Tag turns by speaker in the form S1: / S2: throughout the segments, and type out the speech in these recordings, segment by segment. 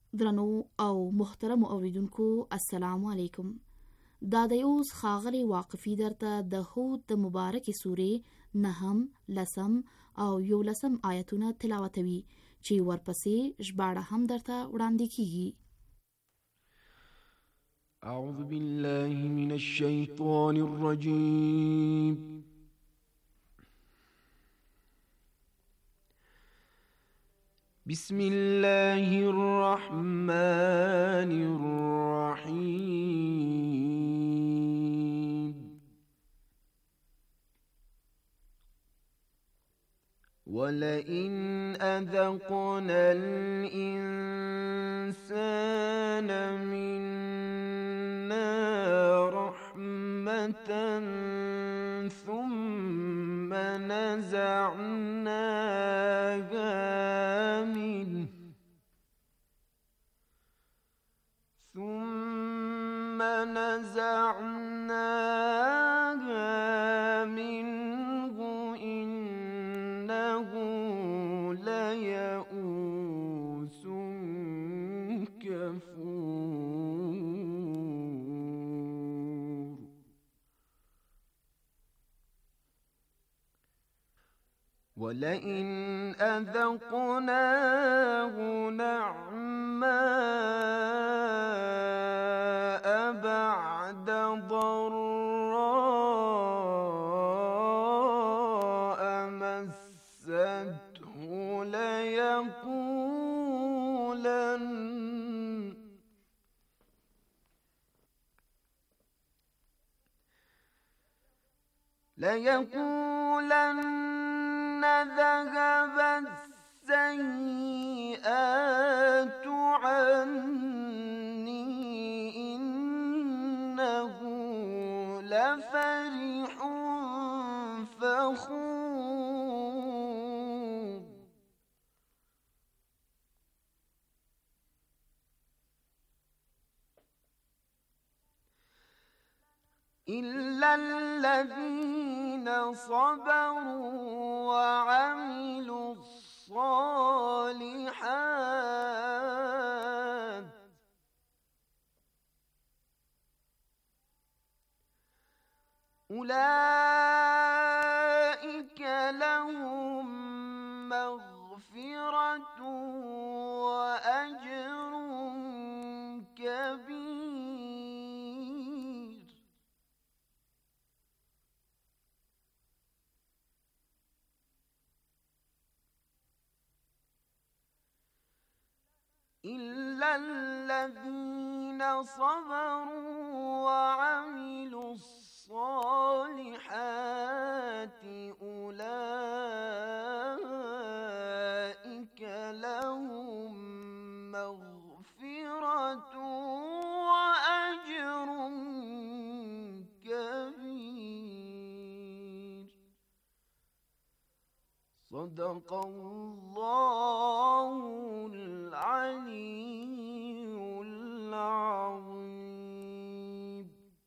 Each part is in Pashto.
S1: درنو او محترم اوریدونکو السلام علیکم. دا د اوس خاغلی واقفی درته د هود د مبارک سورې 9 10 او 11 آیتونه تلاوتوي چې ورپسې ژباړه هم درته وړاندې کیږي.
S2: اعوذ بالله من الشیطان الرجیم. بسم الله الرحمن الرحيم. ولئن أذقنا الإنسان منا رحمة ثم نزعناها منه إنه ليئوس كفور. ولئن أذقناه نعماء بعد ضراء مسته ليقولن ذهب السيئات عني إنه لفرح فخور. إلا الذين صبروا وعملوا الصالحات أولئك لهم مغفرة وأجر كبير. إلا الذين صبروا وعملوا الصالحات أولئك لهم مغفرة وأجر كبير. صدق الله العلي العظيم.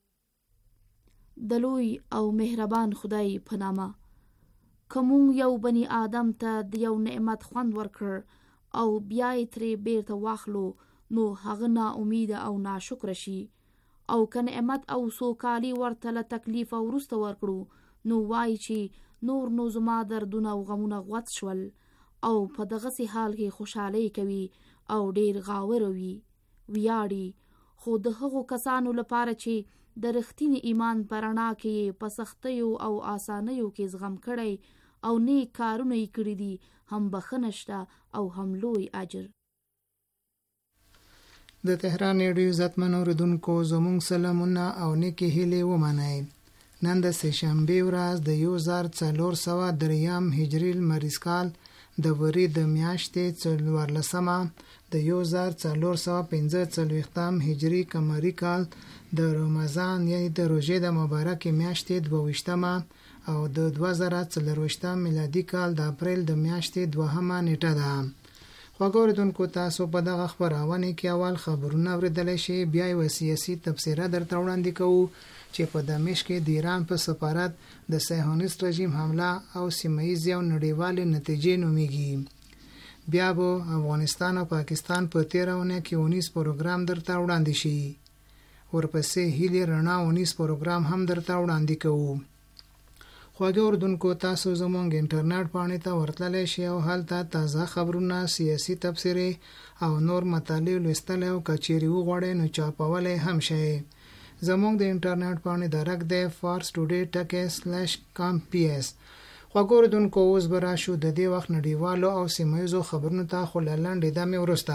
S1: دلوی او مهربان خدای په نامه. کوم یو بنی آدم ته د یو نعمت خوند ورکړ او بیا یې ترې بیرته واخلو نو هغه نا امید او ناشکر شي، او که نعمت او سوکالي ورته له تکلیف وروسته ورکړو نو وایي چې نور نو زما دردونه او غمونه غوڅ شول، او په دغسې حال کې خوشحالي کوي او ډیر غاور ویاړي. خو د هغو کسانو لپاره چې د رښتیني ایمان په رڼا کې په سختیو او آسانیو کې زغم کړی او نیک کارونه یې کړي دي، هم بخښنه شته او هم لوی اجر.
S3: د تهران ریډیو عزتمن اورېدونکو زموږ سلامونه او نیکې هیلې ومنئ. نن د سهشنبې ورځ د 1403 هجري لمریز کال د وري د میاشتې 14مه د 1445 هجري قمري کال د رمضان یعنی د روژې د مبارکې میاشتې 22مه او د 2024 میلادي کال د اپریل د میاشتې 2مه نیټه ده. خوږو اورېدونکو، تاسو په دغه خپرونه کې اول خبرونه اورېدلی شئ، بیا یې سیاسي تبصره درته وړاندې کوو چې په دمشق کې د ایران په سفارت د صهیونیست رژیم حمله او سیمه ییزې او نړیوالې نتیجې نومیږي. بیا به افغانستان او پاکستان په 13 کې 19 پروګرام درته وړاندې شي. ورپسې هیلې رڼا 19 پروګرام هم درته وړاندې کوو. خواږه اردوونکو، تاسو زموږ انټرنیټ پاڼې ته ورتللی شئ او هلته تازه خبرونه، سیاسي تبصرې او نور مطالب لوستلی او که چیرې وغواړئ نو چاپولی هم شئ. زموږ د انټرنیټ پاڼې درک دی farstoday.com/ps. خواږه اردوونکو، اوس به راشو د دې وخت نړیوالو او سیمه ییزو خبرونو ته، خو له لنډې دمې وروسته.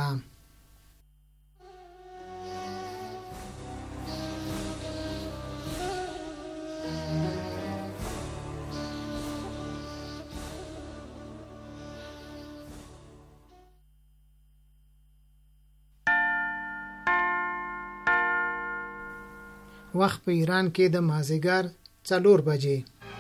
S3: وخت په ایران کې د مازدیګر 4 بجې.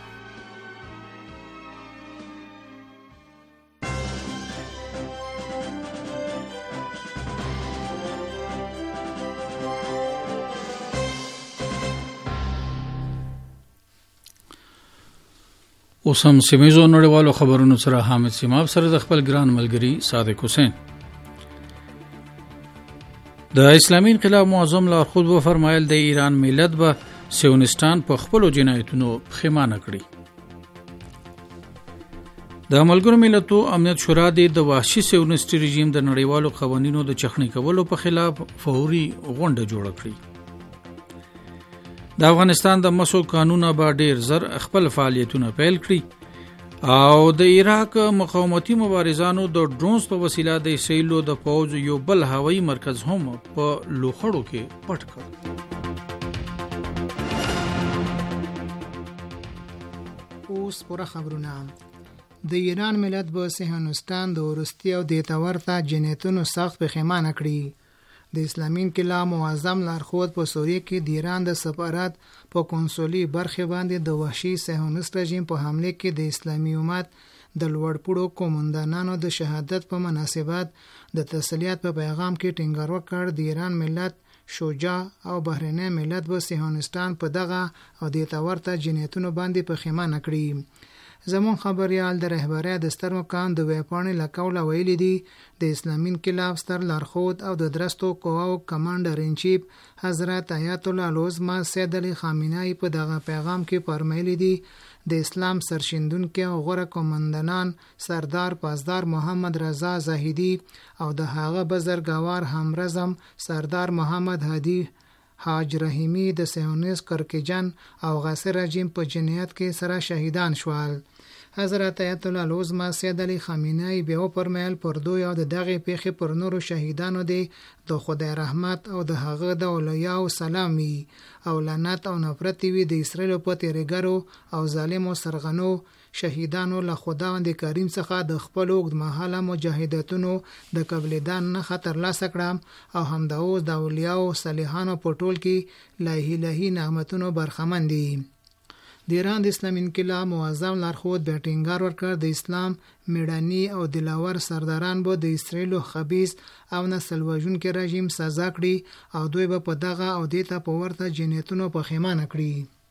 S4: اوس هم سیمه‌ییزو نړیوالو خبرونو سره حامد سیماب سره د خپل ګران ملګری صادق حسین. د اسلامي انقلاب معظم لارښود و فرمایل د ایران ملت به سیونستان په خپل جنایتونو پښیمانه کړي. د ملګرو ملتونو امنیت شورا د وحشي سیونستي رژیم د نړیوالو قوانینو د چخنی کولو په خلاف فوري غونډه جوړه کړې. د افغانستان د مسو قانون به ډیر زر خپل فعالیتونه پیل کړي او د عراق مقاومتي مبارزانو د ډرونز په وسیله د اسرائیلو د پوځ یو بل هوایي مرکز هم په لوخړو کې پټ کړ.
S3: اوس پوره خبرونه. د ایران ملت به صهیونستان د ورستي او د تورته جنایتونو سخت پښیمانه کړي. د اسلامي انقلاب معظم لارښود په سوریه کې د ایران د سفارت په کنسولي برخه باندې د وحشي صهیونست رژیم په حمله کې د اسلامي امت د لوړپوړو قومندانانو د شهادت په مناسبت د تسلیت په پیغام کې ټینګار وکړ. د ایران ملت شجاع او بحرینی ملت به صهیونستان په دغه او د تورته جنایتونو باندې پښیمانه کړي. زمون خبريال د رهبری د ستر مقام د ویپاڼې لکوله ویلي دي د اسلامي انقلاب ستر لارښود او د درستو قواو کمانډر ان چیف حضرت آیت الله العظمى سید علي خامنه‌ای په دغه پیغام کې فرمایلی دي د اسلام سرشندونکو او غوره قومندانان سردار پاسدار محمد رضا زاهدی او د هغه بزرګوار همرزم سردار محمد هادي حاج رحیمی د صهیونیست کرکجن او غاصب رژیم په جنایت کې سره شهیدان شول. حضرت آیت الله العظمى سید علي خامنه‌ای به فرمایل پر دوی او دغه پیښې پر نورو شهیدانو دی د خدای رحمت او د هغه د اولیاء سلامي او لعنت او نفرت وی د اسرائیل په تیرګرو او ظالمو سرغنو شهیدانو له خداوند کریم څخه د خپل وګد مهاله مجاهدتونو د قبلدان نه خطر لاسه کړم او همداوس د اولیاء او صالحانو په ټول کې الهی نعمتونو برخمن دي. د ایران د اسلامي انقلاب معظم لارښود به ټینګار ورکړ د اسلام میړني او دلاور سرداران به د اسرائیلو خبيث او نسل وژونکي رژیم سزا کړي او دوی به په دغه او دیته په ورته جنایتونو پښیمانه کړي.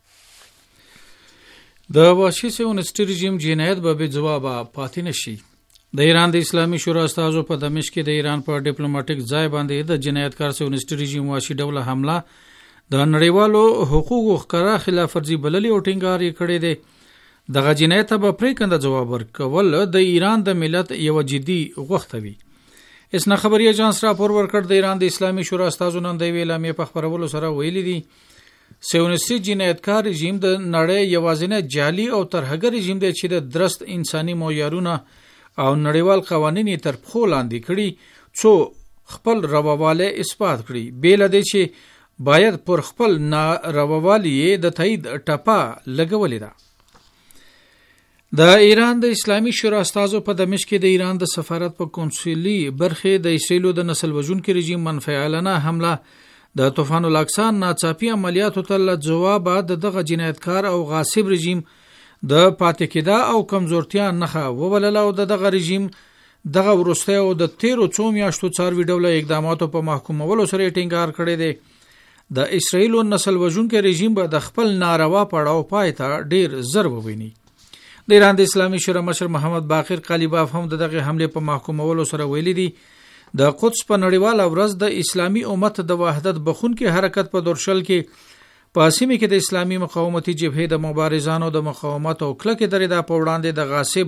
S4: د وحشي صهیونستي رژیم جنایت به بې ځوابه پاتې نشي. د ایران د اسلامي شورا استازو په دمشق کې د ایران په ډیپلوماټیک ځای باندې د جنایتکار صهیونستي رژیم وحشي ډوله حمله د نړیوالو حقوقو ښکاره خلاف ورزي بللي او ټینګار یې کړی دی. دغه جنایت به پرېکنده ځواب ورکول د ایران د ملت یو جدي غوښتنه وي. اسنا خبري اژانس راپور ورکړ د ایران د اسلامي شورا استازو نن د اعلامیې په خبرولو سره ویلي دي صهیونستي جنایتکار رژیم د نړۍ یوازینی جعلي او ترهګر رژیم دی چې د درست انساني معیارونه او نړیوال قوانین تر پښو لاندې کړي څو خپل رواواله اثبات کړي. بیل دی چې باید پر خپل نارواوالی د تایید ټپه لګولې ده. د ایران د اسلامي شورا استازو په دمشق کې د ایران د سفارت په کنسولي برخه د اسرائیلو د نسل وژونکي رژیم منفعلانه حمله د طوفان الاقصی ناڅاپي عملیاتو ته جواب د دغه جنایتکار او غاصب رژیم د پاتې کېدا او کمزورتیا نخښه وولله او دغه رژیم دغه ورسته او د 13 څو میاشتو څاروي ډوله اقداماتو په محکومولو سره ټینګار کړی دی. د اسرائیلو نسل وژونکي رژیم به د خپل ناروا پړاو پای ته ډیر زر وویني. د ایران د اسلامي شورا مشر محمد باقر قالیباف هم دغه حمله په محکومولو سره ویلي دي د قدس په نړیواله ورځ د اسلامي امت د وحدت بخونکي حرکت په دورشل کې په سیمه کې د اسلامي مقاومتي جبهې د مبارزانو د مقاومت او کلکې درېدا په وړاندې د غاصب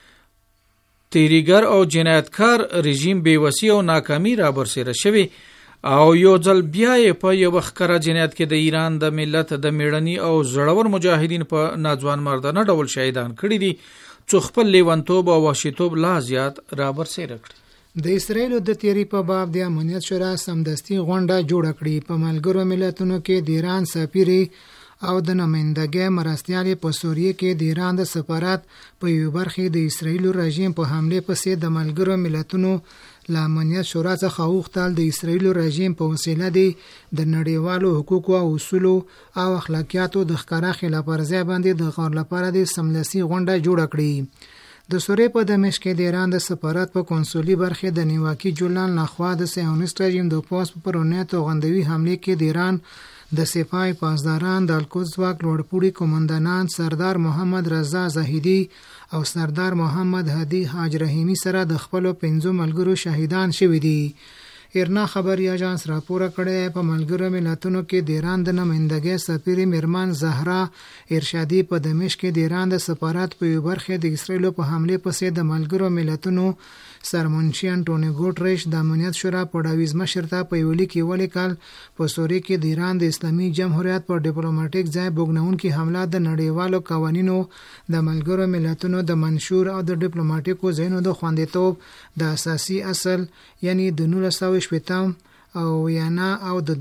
S4: تیریګر او جنایتکار رژیم بیوسی او ناکامي را برسېره شوی او یو ځل بیا په یو ښکاره جنایت کې د ایران د ملت د میړني او زړور مجاهدین په ناځوان مردانه ډول شهیدان کړي دي چې خپل لیونتوب او وحشیتوب لا زیات را برسېره کړي.
S3: د اسرایلو د تیری په باب د امنیت شورا سمدستي غونډه جوړه کړې. په ملګرو ملتونو کې د ایران سفیر او د نمائندګۍ مرستیال په سوریه کې د ایران د سفارت په یو برخه د اسرایلو رژیم په حمله پسې د ملګرو ملتونو له امنیت شورا څخه غوښتل د اسرایلو رژیم په وسیله د نړیوالو حقوقو او اصولو او اخلاقیاتو د ښکاره خلاف ورزۍ باندې د غور لپاره د سمدستي غونډه جوړه کړې. د سوریې په دمشق کې د ایران د سفارت په کنسولي برخه د نیواکي جولان لخوا د صهیونیست رژیم د پوسټ پر نیت او غندوی حمله کې د ایران د سپاه پاسداران د القدس واک لوړپوړي قومندانان سردار محمد رضا زاهدی او سردار محمد هادي حاج رحیمی سره د خپل 5 ملګرو شهیدان شوي دي. ایرنا خبري اژانس راپور کړی په ملګرو ملتونو کې د ایران د نمائندګۍ سفیر میرمن زهرا ارشادي په دمشق کې د ایران د سفارت په یو برخه د اسرایلو په حمله پسې د ملګرو ملتونو سرمنشي انټونی ګوټریش د امنیت شورا پړاویز مشر ته په یو لیک کې ولیکل په سوریه کې د ایران د اسلامي جمهوریت پر ډیپلوماټیک ځای بوګنونکي حمله د نړیوالو قوانینو د ملګرو ملتونو د منشور او د ډیپلوماټیکو ځایونو د خوندیتوب د اساسي اصل یعنی د 1980 او یانا او د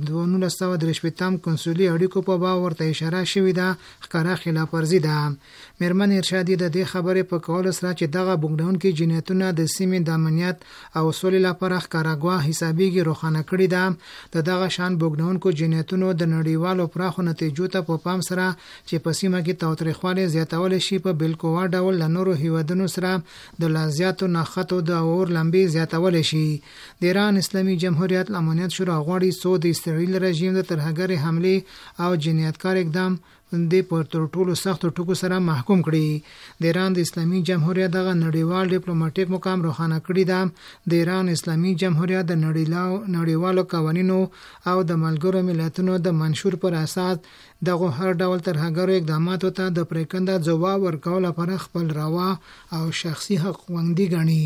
S3: 1930 کنسولي اړیکو په باب ورته اشاره شوې ده ښکاره خلاف ورزي ده. میرمن ارشادي د دې خبرې په کول سره چې دغه بوګډونکي جنایتونه د سیمې د امنیت او سولې لپاره ښکارګوا حسابيږي روښانه کړي ده. دغه شان بوګډونکو جنایتونو د نړیوالو پراخو نتیجو ته په پام سره چې په سیمه کې تاوتریخوالی زیاتول شي په بالکوا ډول له نورو هیوادونو سره د لازیاتو نخښتو د اور لمبې زیاتول شي. د ایران اسلامي جمهوریت امنیت شورا غواړي څو د اسرائیل رژیم د ترهګرۍ حمله او جنایتکار اقدام د پر ټولو سختو ټکو سره محکوم کړي. د ایران د اسلامي جمهوریت دغه نړیوال ډیپلوماټیک مقام روښانه کړی ده. د ایران اسلامي جمهوریت د نړیوالو قوانینو او د ملګرو ملتونو د منشور پر اساس دغه هر ډول ترهګرو اقداماتو ته د پریکنده ځواب ورکول لپاره خپل روا او شخصي حقوندي ګڼي.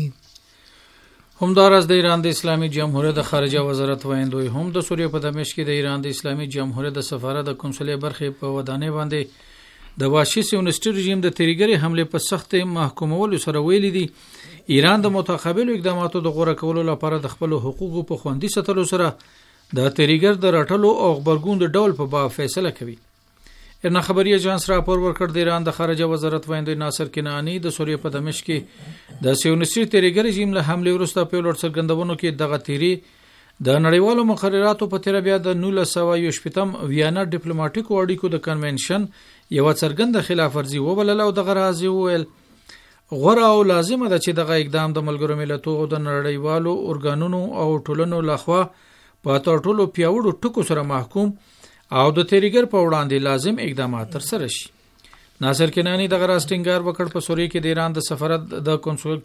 S4: همدارس د ایران د اسلامي جمهوریت د خارجه وزارت وایندوی هم د سوریه په دمشق کې د ایران د اسلامي جمهوریت د سفارت د کنسولي برخې په ودانۍ باندې د وحشي صهیونیست رژیم د تیریګرۍ حمله په سخت محکومولو سره ویلي دي ایران د متقابل اقداماتو د غوړه کولو لپاره د خپل حقوقو په خوندي ساتلو سره د تیریګر د راټلو او خبرګون د ډول په باب فیصله کوي. ایرنا خبري اژانس راپور ورکړ د ایران د خارجه وزارت وایندوی ناصر کنعانی د سوریه په دمشق کې د صهیونیستي تیریګر رژیم له حمله وروسته په لوړ څرګندونو کې دغه تیری د نړیوالو مقرراتو په تیر بیا د 1980 ویانا ډیپلوماټیکو اړیکو د کنونشن یو څرګند خلاف ورزي وبلل او دغه راځي ویل غوړه او لازمه ده چې دغه اقدام د ملګرو ملتونو او د نړیوالو ارګانونو او ټولنو لخوا په ټولو پیاوړو ټکو سره محکوم او د تیریګر په وړاندې لازم اقدامات تر سره شي. ناصر کنانی د غراستینګار وکړ په سوریه کې د ایران د سفارت د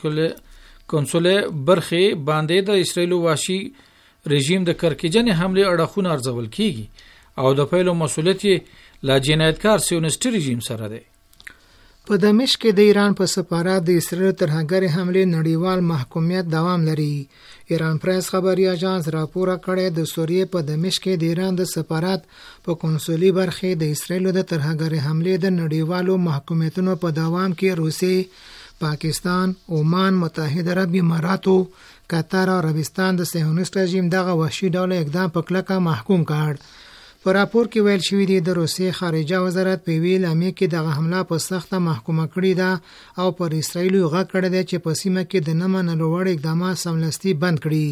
S4: کنسولي برخې باندې د اسرایل وحشي رژیم د کرکجن حمله اړخونه ارزول کیږي او د پیلو مسولیت لا جنایتکار صهیونیست رژیم سره دی.
S3: په دمشق کې د ایران په سفارت د اسرائیل ترهګرۍ حمله نړیوال محکومیت دوام لري. ایران پریس خبري اژانس راپور کړی د سوریه په دمشق کې د ایران د سفارت په کنسولي برخې د اسرائیل د ترهګرۍ حمله د نړیوالو محکومیتونو په دوام کې روسیې، پاکستان، عمان، متحده عرب اماراتو، قطر او عربستان د صهیونیست رژیم دغه وحشي ډول اقدام په کلکه محکوم کړ. په راپور کې ویل شوی دی د روسیې خارجه وزارت په ویل امې کې دغه حمله په سخته محکومه کړې ده او پر اسرایل غږ کړی دی چې په سیمه کې د نه منلو وړ اقدامات سملاسي بند کړي.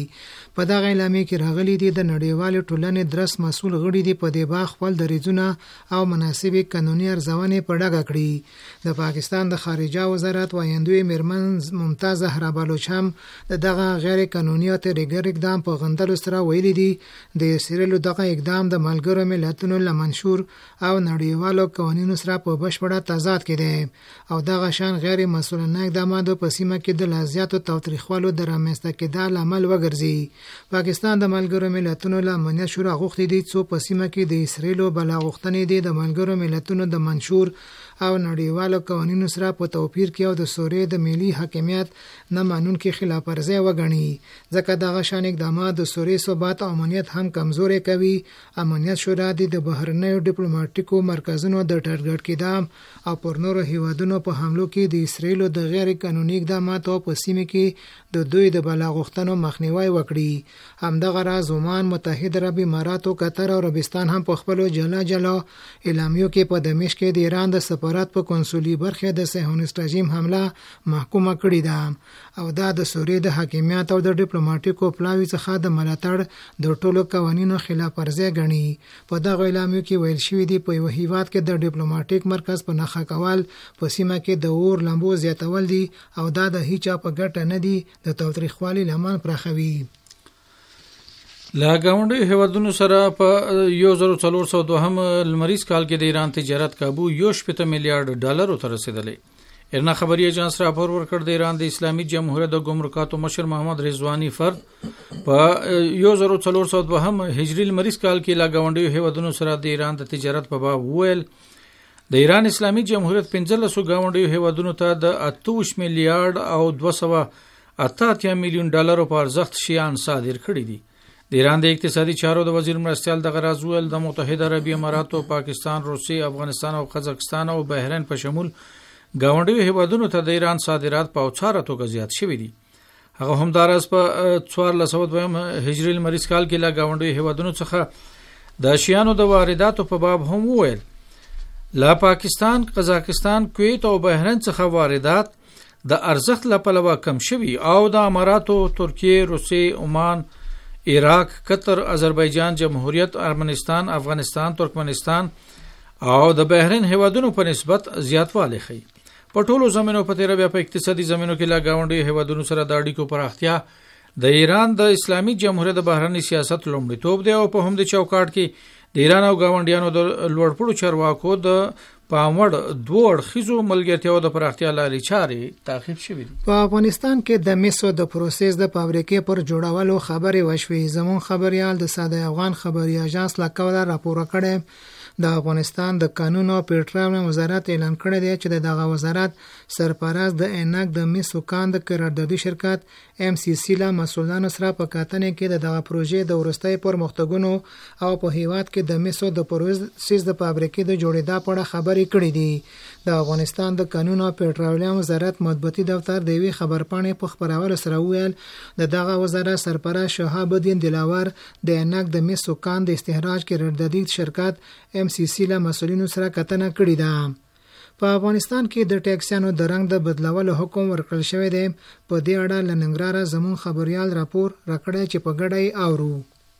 S3: په دغه اعلامیه کې راغلي دي د نړیوال ټولنې درس مسول غړي دي په دې باغ خپل دریځونه او مناسبې قانوني ارزونې په ډاګه کړي. د پاکستان د خارجه وزارت وایندوی میرمن ممتاز زهرا بلوچ هم دغه غیر قانوني او ترګر اقدام په غندلو سره ویلي دي د اسرائیل دغه اقدام د ملګرو ملتونو له منشور او نړیوالو قوانینو سره په بشپړه تضاد کې دی او دغه شان غیر مسؤلانه اقدامات په سیمه کې د لازیاتو تاوتریخوالو د رامنځته کېدو لامل وګرځي. پاکستان د ملګرو ملتونو له امنیت شورا غوښتي دي څو په سیمه کې د اسرائیل بلا غوښتنې دي د ملګرو ملتونو د منشور او نړیوالو قوانینو سره په توپیر کې او د سوریې د ملي حاکمیت نه مانونکي خلاف ورزي وګڼي ځکه دغه شان اقدامات د سوریې ثبات او امنیت هم کمزوري کوي. امنیت شورا د بهرنیو ډیپلوماټیکو مرکزونو د ټارګټ کېدام او پر نورو هیوادونو په حملو کې د اسرائیل د غیر قانوني اقداماتو په سیمه کې د دوی د بلا غوښتنو مخنیوي وکړي. همدغه راز عمان، متحده عرب امارات او قطر او عربستان هم په خپل جلا اعلامیو کې په دمشق کې د ایران د سفارت په کنسولي برخه د صهیونیست رژیم حمله محکومه کړې ده او دا د سوریې د حاکمیت او د ډیپلوماټیکو پلاوی څخه د ملاتړ د ټولو قوانینو خلاف ورزي ګڼي. په دغه اعلامیو کې ویل شوی دی په یو هیواد کې د ډیپلوماټیک مرکز په نخښه کول په سیمه کې د اور لمبو زیاتول دي او دا د هیڅ په ګټه نه دی د تاوتریخوالي لمن پراخوي.
S4: لا ګاونډي هیوادونو سره په 1402 لمریز کال کې د ایران تجارت کابو 1.7 میلیارډ ډالر ته رسیدلی. ایرنا خبري ایجنس راپور ورکړ د ایران د اسلامي جمهوریت د ګمرکاتو مشر محمد رضوانی فرد په 1402 هجري لمریز کال کې لا ګاونډي هیوادونو سره د ایران د تجارت په باب ویل د ایران اسلامي جمهوریت 15 ګاونډي هیوادونو ته د 28 میلیارډ او 288 میلیون ډالر په ارزښت شیان صادر کړي دي. د ایران د اقتصادي چارو د وزیر مرستیال د غرازویل د متحده عرب امارات او پاکستان، روسیې، افغانستان او قزاقستان او بحرین په شمول ګاونډي هیوادونو ته د ایران صادرات په اوڅاره توګه زیات شوي دي. هغه همدارس په 1402 هجري لمریز کال کې لا ګاونډي هیوادونو څخه د شیانو د وارداتو په باب هم وویل. لا پاکستان، قزاقستان، کویت او بحرین څخه واردات د ارزښت له پلوه کم شوي او د اماراتو، ترکیه، روسیې، عمان، عراق، قطر، آذربایجان جمهوریت، ارمنستان، افغانستان، ترکمنستان او د بحرین هیوادونو په نسبت زیاتوالی ښیي. په ټولو زمینو په تیره بیا په اقتصادي زمینو کې لا ګاونډي هیوادونو سره د اړیکو پراختیا د ایران د اسلامي جمهوریت د بهرني سیاست لومړیتوب دی او په همدې چوکاټ کې د ایران او ګاونډیانو د لوړپوړو چارواکو د پاموړ دوه اړخیزو ملګرتیاو د پراختیا لارې چارې تعقیب شوې دي.
S3: په افغانستان کې د مسو د پروسس د فابریکې پر جوړولو خبرې وشوې. زمون خبريال د ساده افغان خبري اژانس لکوله راپور کړی د افغانستان د قانون او پټرولیم وزارت اعلان کړی دی چې دغه وزارت سرپرست د انک د مسو کاند قراردادي شرکت MCC له مسولانو سره په کتنې کې دغه پروژې د ورستۍ پرمختګونو او په هیواد کې د مسو د پروسس د فابریکې د جوړېدا په اړه خبرې کړې دي. د افغانستان د قانون او پټرولیم وزارت مطبوعاتي دفتر د وی خبرپاڼې په خبرولو سره ویل دغه وزارت سرپرست شهاب الدین دلاور د انک د مسو کاند استخراج قراردادي شرکت MCC له مسولینو سره کتنه کړې ده. په افغانستان کې د ټیکسانو د رنګ د بدلولو حکم ورکړل شوی دی. په دې اړه لنګرهار زمون خبريال راپور راکړی چې په ګډه یې اورو.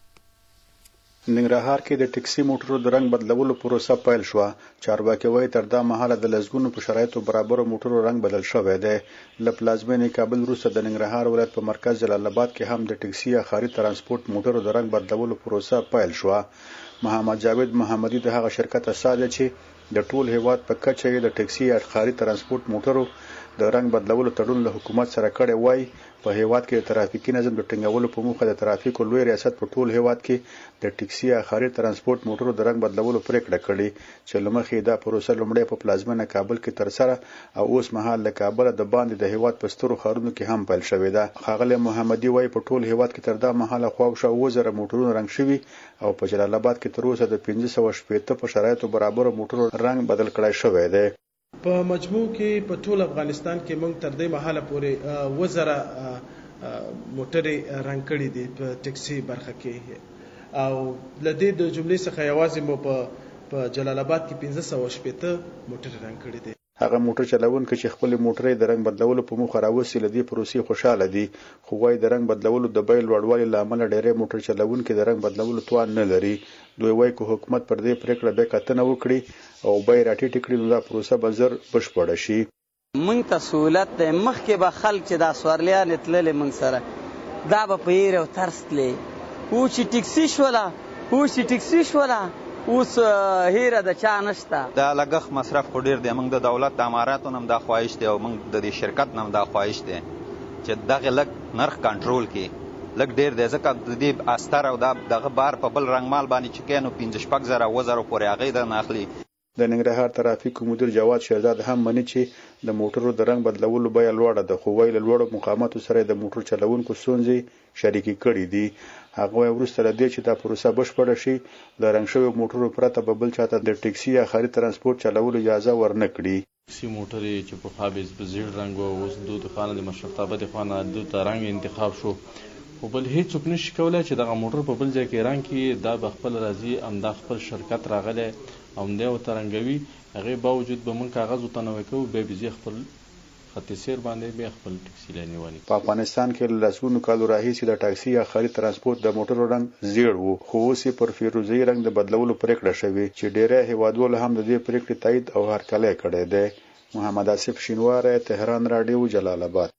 S5: ننګرهار کې د ټیکسي موټرو د رنګ بدلولو پروسه پیل شوه. چارواکي وایي تر دا مهاله د لسګونو په شرایطو برابرو موټرو رنګ بدل شوی دی. له پلازمینې کابل وروسته د ننګرهار ولایت په مرکز جلال آباد کې هم د ټیکسي یا ښاري ترانسپورت موټرو د رنګ بدلولو پروسه پیل شوه. محمد جاوید محمدي د هغه شرکت اساس دی چې د ټول هیواد په کچه د ټیکسي یا ښاري ترانسپورت موټرو د رنګ بدلولو تړون له حکومت سره کړی وای. په هیواد کې د ترافیکي نظم د ټینګولو په موخه د ترافیکو لوی ریاست په ټول هیواد کې د ټیکسي یا ښاري ترانسپورت موټرو د رنګ بدلولو پریکړه کړې چې لمخې دا پروسه لومړی په پلازمینه کابل کې ترسره او اوس مهال له کابل د باندې د هیواد په سترو ښارونو کې هم پیل شوې ده. ښاغلی محمدي وایي په ټول هیواد کې تر دا مهاله خواوشا 2000 موټرونه رنګ شوي او په جلال آباد کې تر اوسه د 1560 په شرایطو برابر موټرو رنګ بدل کړای شوی دی.
S6: په مجموع کې په ټول افغانستان کې موږ تر دې مهاله پورې 2000 موټرې رنګ کړي دي په ټیکسي برخه کې او لدې د جملې څخه یوازې مو په جلال آباد کې 1560 موټرې رنګ کړي دي.
S5: هغه موټر چلونکي چې خپل موټرې د رنګ بدلولو په موخه راوستي لدی پروسې خوشاله دي، خو وايي د رنګ بدلولو د بیل لوړوالي لامل ډېرې موټر چلونکي د رنګ بدلولو توان نه لري. دوی وايي که حکومت پر دې پریکړه به کتنه وکړي او به راټیټ کړي نو دا پروسه به زر بشپړه شي.
S7: مونږ ته سہولت دی، مخکې به خلک چې دا سوارلیان تللې مونږ سره دا به په هیر او ترس تلې، اوس چې ټیکسي شوله اوس هیره د چا نشته.
S8: دا لګښت مصرف خو ډېر دی. موږ د دولت د اماراتو نه هم دا خواهش دی او موږ د دې شرکت نه هم دا خواهش دی چې دغه لږ نرخ کنټرول کړي. لږ ډېر دی ځکه د دې استر او دغه بار په بل رنګمال باندې چې کوي نو 15,000 اووه پورې هغې درنه اخلي.
S5: د ننګرهار ترافیکو مدیر جواد شهزاد هم مني چې د موټرو د رنګ بدلولو بیه لوړه ده، خو وايي له لوړو مقاماتو سره د موټر چلونکو ستونزې شریکې کړي دي. هغه وايي وروسته له دې چې دا پروسه بشپړه شي له رنګ شویو موټرو پرته به بل چاته د ټیکسي یا خاري ترانسپورت چلولو اجازه ورنه کړي.
S9: ټیکسي موټرې چې په خابز په زیړ رنګ و اوس دوی د خانه د مشرتابه د خانه دوی ته رنګ انتخاب شو، خو بل هیڅوک نشي کولای چې دغه موټر په بل ځای کې رنګ کړي. دا به خپل راځي همدا خپل شرکت راغلی همدې ورته رنګوي، هغې باوجود به موږ کاغذ ورته نوی کوو، بیا به زه خپل خط سیر باندې بیا خپل ټیکسي لا نیولي.
S5: په افغانستان کې له لسګونو کالو راهیسې د ټاکسي یا خاري ترانسپورت د موټرو رنګ زیړ و، خو اوس یې پر فیروزي رنګ د بدلولو پریکړه شوې چې ډېری هیوادوالو هم د دې پریکړې تایید او هرکلی کړی دی. محمد آصف شینواری، تهران رادیو، جلال آباد.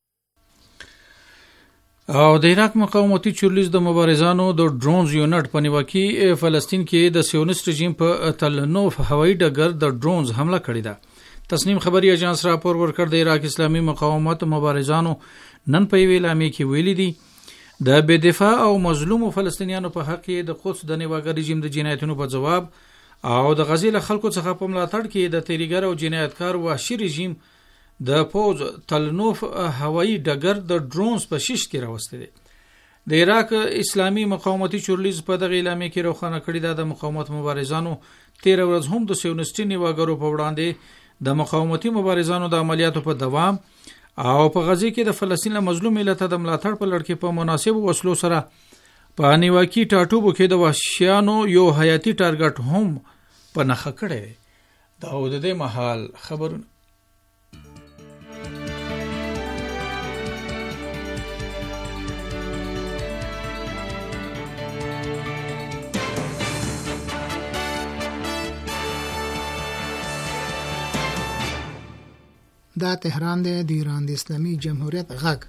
S4: او د عراق مقاومتي چورلیز د مبارزانو د ډرونز یونټ په نیواکي فلسطین کې د سیونست رژیم په تلنوف هوایي ډګر د ډرونز حمله کړې ده. تسنیم خبري اژانس راپور ورکړ. د عراق اسلامي مقاومت مبارزانو نن په یوې اعلامیه کې ویلي دي د بې دفاع او مظلومو فلسطینیانو په حق کې د قدس د نیواګر رژیم د جنایتونو په جواب او د غزې له خلکو څخه په ملاتړ کې د تیریګر او جنایتکار وحشي رژیم د پوز تلنوف هوایي ډګر د ډرونز په شش کې راوسته دي. د عراق اسلامي مقاومتي چورلیز په دغه اعلامیه کې روښانه کړی ده د مقاومت مبارزانو 13 ورځ هم د سیونستي نیواګرو په وړاندې د مقاومتي مبارزانو د عملیاتو په دوام او په غزې کې د فلسطین له مظلوم ملت د ملاتړ په لړ کې په مناسب وسلو سره په نیواکي ټاټوبو کې د وحشیانو یو حیاتي ټارګټ هم په نښه کړی. دا د دې مهال خبرونه.
S3: دا تهران دی، د ایران د اسلامي جمهوریت غږ.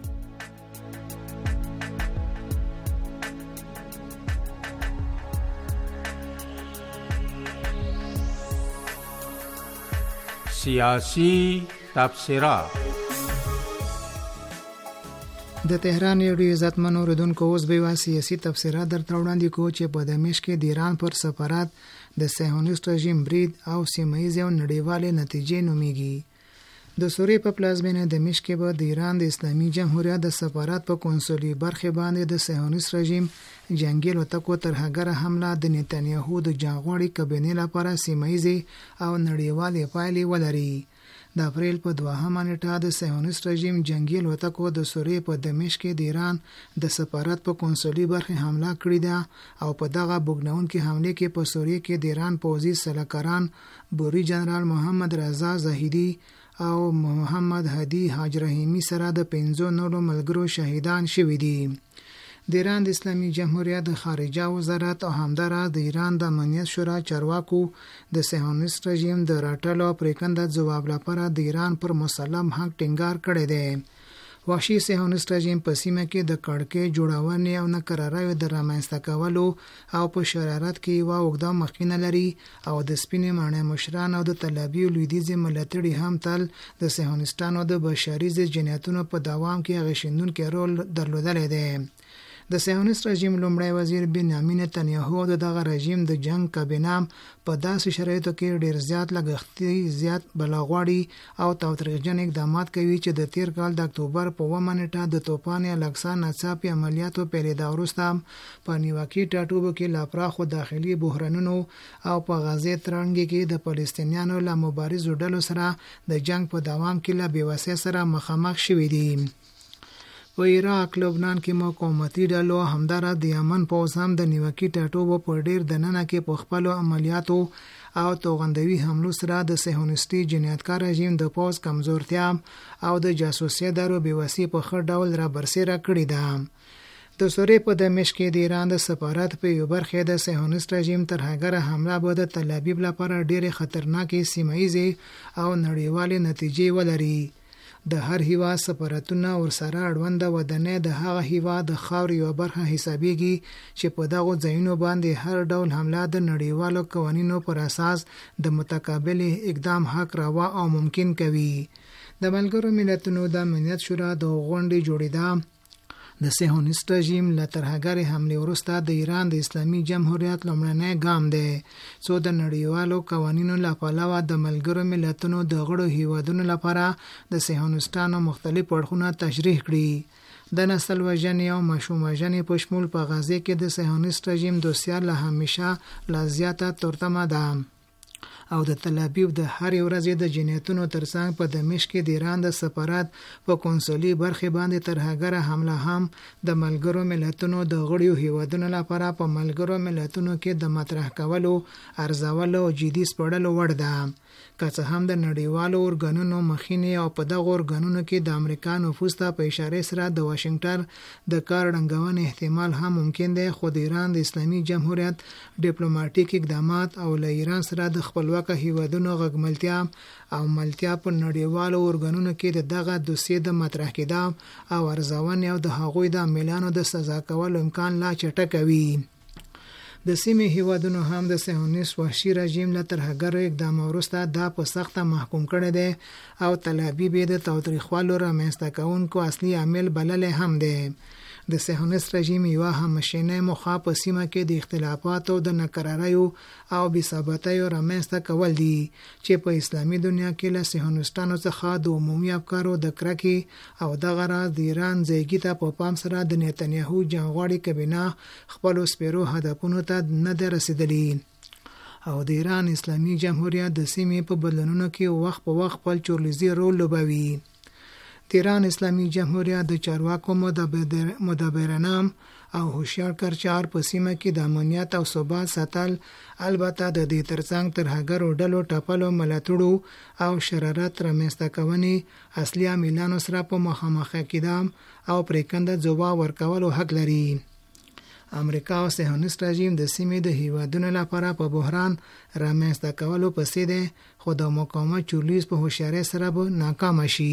S10: سیاسی تبصره.
S3: د تهران یو ډیر عزتمن اوریدونکو اوس به سیاسي تبصره درته وړاندې کوو چې په دمشق کې د ایران پر سفارت د صهیونیست رژیم برید او سیمه‌ییزې او نړیوالې نتیجې نومیږي. د سوریې په پلازمینه دمشق کې به د ایران د اسلامي جمهوریت د سفارت په کنسولي برخې باندې د صهیونیست رژیم جنگي الوتکو ترهګره حمله د نتنیاهو د جنغوړي کابینې لپاره سیمه‌ییزې او نړیوالې پایلې ولري. د اپریل په 2 نیټه د صهیونیست رژیم جنگي الوتکو د سوریې په دمشق کې د ایران د سفارت په کنسولي برخې حمله کړې ده او په دغه بوګنونکې حمله کې په سوریې کې د ایران پوځي سلاکاران بوري جنرال محمد رضا زاهدي او محمد هادي حاج رحیمی سره د 15 نورو ملګرو شهیدان شوي دي. د ایران د اسلامي جمهوریت د خارجه وزارت او همداراز د ایران د امنیت شورا چارواکو د صهیونیست رژیم د راټلو پریکنده ځواب لپاره د ایران پر مسلم حق ټینګار کړی دی. وحشي صهیونیست رژیم په سیمه کې د کړکۍ جوړونې او ناکراریو د رامنځته کولو او په شرارت کې یوه اوږده مخینه لري او د سپینې ماڼۍ مشران او د تل ابیب لویدیځې ملاتړي هم تل د صهیونیستانو د بشري ضد جنایتونو په دوام کې اغېزمنونکی رول درلودلی دی. د صهیونیست رژیم لومړی وزیر بنیامین نتنیاهو دغه رژیم د جنگ کابینه په داسې شرایطو کې ډیر زیات لګښتي زیات بلاغواړي او تاوتریخجن اقدامات کوي چې د تیر کال د اکتوبر په 1 نیټه د طوفان الاقصی ناڅاپي عملیاتو پیلېدا وروسته په نیواکي ټاټوبو کې لا پراخو داخلي بحرانونو او په غزې ترنګ کې د فلسطینیانو له مبارزو ډلو سره د جنگ په دوام کې له بېوسۍ سره مخامخ شوي دي. په عراق لبنان کې مقاومتي ډلو همدارا د یمن پوځ هم د نیوکي ټاټوبو په ډیر دننه کې په خپل عملیاتو او توغندوي حملو سره د صهیونیستي جنایتکار رژیم د پوځ کمزورتیا او د جاسوسي دارو بیوسي په خړ ډول را برسېره کړې ده. د سوریې په دمشق کې د ایران د سفارت په یو برخه د صهیونیست رژیم ترهګره حمله به د تل ابیب لپاره ډېرې خطرناکې سیمایي او نړیوالې نتیجې ولري. د هر هیواد سفارتونه ورسره اړوند ودانې د هغه هیواد د خاورې یوه برخه حسابېږي چې په دغو ځایونو باندې هر ډول حمله د نړیوالو قوانینو پر اساس د متقابل اقدام حق روا او ممکن کوي. د ملګرو ملتونو د امنیت شورا د غونډې جوړېده د صهیونیست رژیم له ترهګرې حملې وروسته د ایران د اسلامي جمهوریت لومړنی ګام دی څو د نړیوالو قوانینو له پلوه د ملګرو ملتونو د غړو هیوادونو لپاره د صهیونیستانو مختلف اړخونه تشریح کړي. د نسل وژنې او ماشوم وژنې په شمول په غزه کې د صهیونیست رژیم دوسیه له همیشه لا زیاته تورتمه ده او د تل ابیب د هر ورځې د جنایتونو ترڅنګ په دمشق کې د ایران د سفارت په کنسولي برخې باندې ترهګره حمله هم د ملګرو ملتونو د غړیو هیوادونو لپاره په ملګرو ملتونو کې د مطرح کولو ارزولو او جدي سپړلو وړ ده. که څه هم د نړیوالو ارګانونو مخینې او په دغو ارګانونو کې د امریکا نفوذ ته په اشاره سره د واشنگټن د کار ډنګونې احتمال هم ممکن دی، خو د ایران د اسلامي جمهوریت ډیپلوماټیک اقدامات او له ایران سره د خپلواک هیوادونو غږملتیا او ملتیا په نړیوالو ارګانونو کې دغه دوسیې د مطرح کېدا او ارزونې او د هغوی د عملانو د سزا کولو امکان لا چټکوي. د سیمې هیوادونو هم د صهیونیست وحشي رژیم له ترهګرو اقدام وروسته دا په سخته محکوم کړی دی او تل ابیب د تاوتریخوالو رامنځته کوونکو اصلي عامل بللی هم دی. د صهیونیست رژیم یوه همشینه موخه په سیمه کې د اختلافاتو د ناکراریو او بېثباتیو رامنځته کول دي چې په اسلامي دنیا کې له صهیونیستانو څخه د عمومي افکارو د کرکې او دغه راز د ایران ځایګي ته په پام سره د نتنیاهو جنغواړي کابینه خپلو سپیرو هدفونو ته نه ده رسېدلي او د ایران اسلامي جمهوریت د سیمې په بدلونونو کې وخت په وخت خپل چورلیزي رول لوبوي. د ایران اسلامي جمهوریت د چارواکو مدبرانه او هوښیار کارچار په سیمه کې د امنیت او ثبات ساتل، البته د دې ترڅنګ ترهګرو ډلو ټپلو ملاتړو او شرارت رامنځته کونې اصلي عاملانو سره په مخامخ کېدام او پرېکنده ځواب ورکولو حق لري. امریکا او صهیونیست رژیم د سیمې د هیوادونو لپاره په بحران رامنځته کولو پسې دی، خو د مقاومت چورلیز په هوښیارۍ سره به ناکامه شي.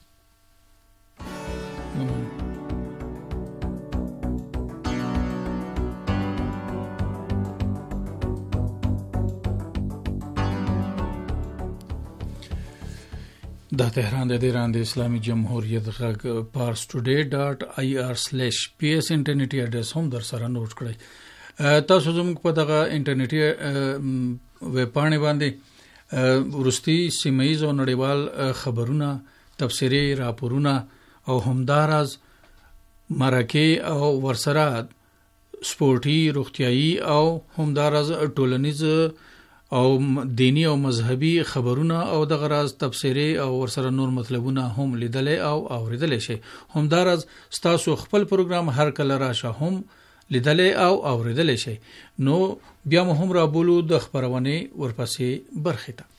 S4: دا تهران د ایران د اسلامي جمهوریت غږ parstoday.ir/ps انټرنیټي اډرس هم در سره نوٹ کړئ. تاسو زموږ په دغه انټرنیټي ویب پاڼې باندې ورستي سیمایي او نړیوال خبرونه، تفسیري راپورونه او همداراز مرکه او ورسره سپورتي، روغتيایي او همداراز ټولنیز او دینی او مذهبي خبرونه او د غراز تفسیری او ورسره نور مطلبونه هم لیدل او اوریدل شي. همداراز تاسو خپل پروګرام هر کله راشه هم لیدل او اوریدل شي. نو بیا هم را بولو د خبرونه ورپسې برخه ته.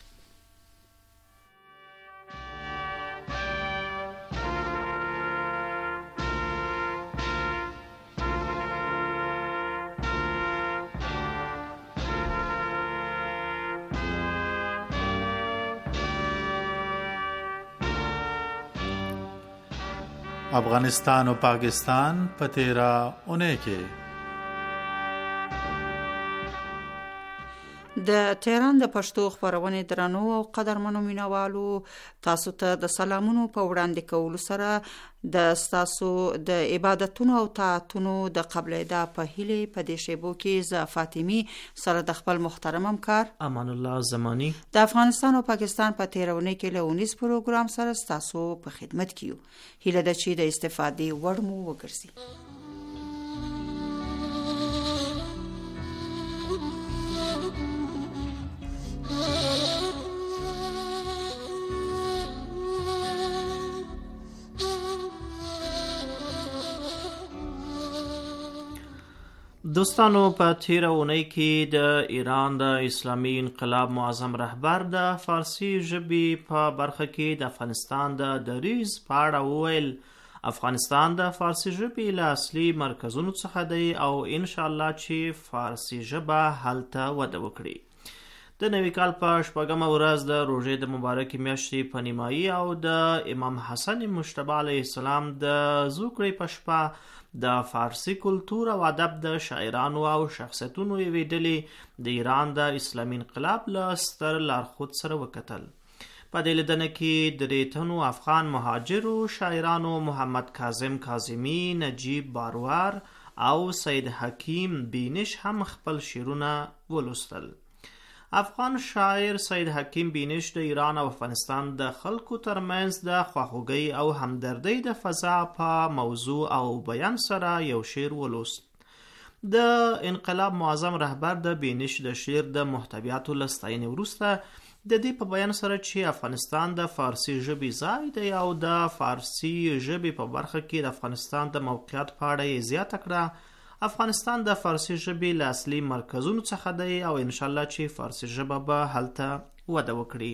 S11: افغانستان او پاکستان په 13 اونۍ کې
S12: د تهران د پښتو خبرونه درنو او قدرمنو مینوالو، تاسو ته د سلامونو په وړاندې کولو سره د تاسو د عبادتونو او طاعتونو د قبلېدا په هیله په دې شیبو کې ز فاطمی سره د خپل محترم همکار
S13: امان الله زمانی
S12: د افغانستان او پاکستان په 13 اونۍ کې له 19 پروګرام سره تاسو په خدمت کې یو. هیله ده چې د استفادې وړ مو وګرځي.
S13: دوستانو په تیره اونۍ کې د ایران د اسلامي انقلاب معظم رهبر د فارسی ژبې په برخه کې د افغانستان د دریځ په اړه وویل افغانستان د فارسی ژبې له اصلي مرکزونو څخه دی او ان شاء الله چې فارسی ژبه هلته وده وکړي. د نوي کال په شپږمه ورځ د روژې د مبارکې میاشتې په نیمایي او د امام حسن مجتبی علیه السلام د زوکړې په شپه د فارسی کلتور او ادب د شاعرانو او شخصیتونو یوې ډلې د ایران د اسلامي انقلاب له ستر لارښود سره وکتل. په دې لیدنه کې درې تنو افغان مهاجرو شاعرانو محمد کاظم کاظمي، نجیب باروار او سید حکیم بینش هم خپل شعرونه ولوستل. افغان شاعر سید حکیم بینش د ایران او افغانستان د خلکو ترمنځ د خواخوږۍ او همدردۍ د فضا په موضوع او بیان سره یو شعر ولوست. د انقلاب معظم رهبر د بینش د شعر د محتویاتو له ستاینې وروسته د دې په بیان سره چې افغانستان د فارسی ژبې ځای دی او د فارسی ژبې په برخه کې د افغانستان د موقعیت په اړه یې زیاته کړه. افغانستان د فارسی ژبې له اصلي مرکزونو څخه دی او انشاءالله چې فارسی ژبه به هلته وده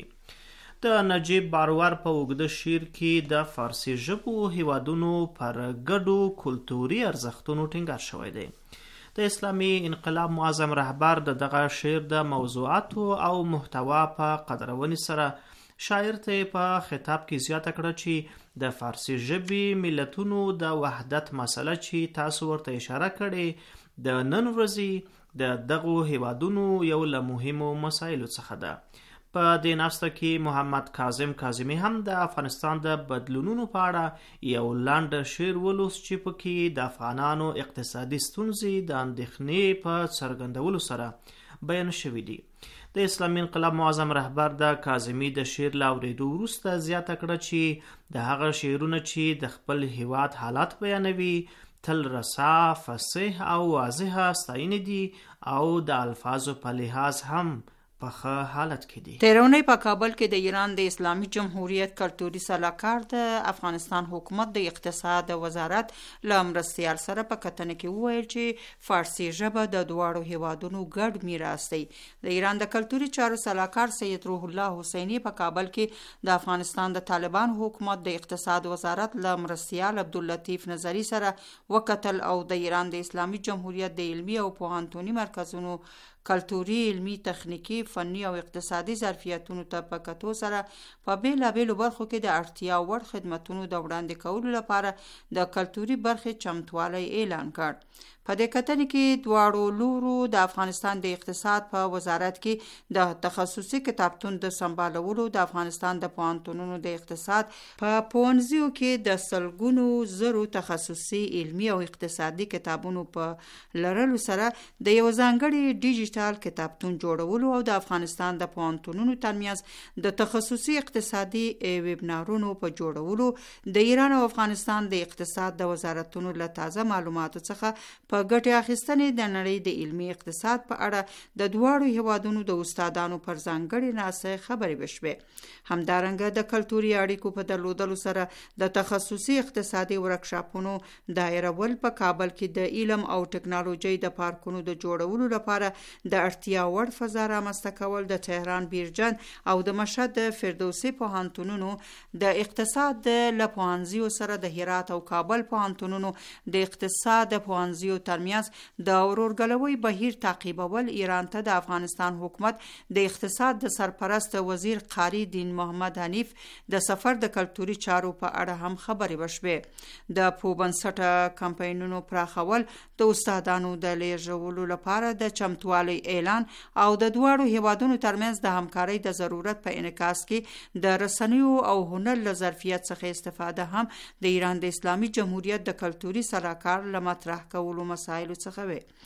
S13: وکړي. د نجیب باروار په اوږده شعر کې د فارسی ژبو هیوادونو پر ګډو کلتوري ارزښتونو ټینګار شوی دی. د اسلامي انقلاب معظم رهبر د دغه شعر د موضوعاتو او محتوا په قدرونې سره شاعر ته په خطاب کې زیاته کړه چې د فارسی ژبې ملتونو د وحدت مسله چې تاسو ورته اشاره کړې د نن ورځې د دغو هیوادونو یو له مهمو مسایلو څخه ده. په دې ناسته کې محمد کاظم کاظمي هم د افغانستان د بدلونونو په اړه یو لنډ شعر ولوست چې پکې د افغانانو اقتصادي ستونزې د اندېښنې په څرګندولو سره بیان شوي دي. د اسلامي انقلاب معظم رهبر د کاظمي د شعر له اورېدو وروسته زیاته کړه چې د هغه شعرونه چې د خپل هیواد حالات بیانوي تل رسا، فصیح او واضحه ستاینې دي او د الفاظو په لحاظ هم په ښه حالت کې دي.
S12: تیرونی په کابل کې د ایران د اسلامي جمهوریت کلتوري سلاکار د افغانستان حکومت د اقتصاد وزارت له مرستیال سره په کتنه کې وویل چې فارسی ژبه د دواړو هیوادونو ګډ میراث دی. د ایران د کلتوري چارو سلاکار سید روح الله حسینی په کابل کې د افغانستان د طالبان حکومت د اقتصاد وزارت له مرستیال عبداللطیف نظری سره وکتل او د ایران د اسلامي جمهوریت د علمي او پوهنتوني مرکزونو کلتوري، علمي، تخنیکی، فني او اقتصادي ظرفیتونو ته په کتو سره په بیلابیلو برخو کې د اړتیا وړ خدمتونو د وړاندې کولو لپاره د کلتوري برخې چمتوالی اعلان کړ. په دې کتنې کې دواړو لورو د افغانستان د اقتصاد په وزارت کې د تخصصي کتابتون د سمبالولو، د افغانستان د پوهنتونونو د اقتصاد په پوهنځیو کې د سلګونو زرو تخصصي، علمي او اقتصادي کتابونو په لرلو سره د یو ځانګړي ډیجیټل کتابتون جوړولو او د افغانستان د پوهنتونونو ترمنځ د تخصصي اقتصادي ویبنارونو په جوړولو د ایران او افغانستان د اقتصاد د وزارتونو له تازه معلوماتو څخه په ګټې اخیستنې د نړۍ د علمي اقتصاد په اړه د دواړو هیوادونو د استادانو پر ځانګړې ناسې خبرې وشوې. همدارنګه د کلتوري اړیکو په درلودلو سره د تخصصي اقتصادي ورکشاپونو دایرول په کابل کې د علم او ټکنالوژۍ د پارکونو د جوړولو لپاره د اړتیا وړ فضا رامنځته کول، د تهران بیرجن او د مشهد د فردوسي پوهنتونونو د اقتصاد له پوهنځیو سره د هرات او کابل پوهنتونونو د اقتصاد پوهنځیو ترمنځ د ورورګلوۍ بهیر تعقیبول ایران ته د افغانستان حکومت د اقتصاد د سرپرست وزیر قاری دین محمد حنیف د سفر د کلتوري چارو په اړه هم خبرې وشوې. د پوبنسټه کمپاینونو پراخول، د استادانو د لیږدولو لپاره د چمتوالي اعلان او د دواړو هیوادونو ترمنځ د همکارۍ د ضرورت په انعکاس کې د رسنیو او هنر له ظرفیت څخه استفاده هم د ایران د اسلامي جمهوریت د کلتوري سلاکار له مطرح کولو مسایلو څخه وي.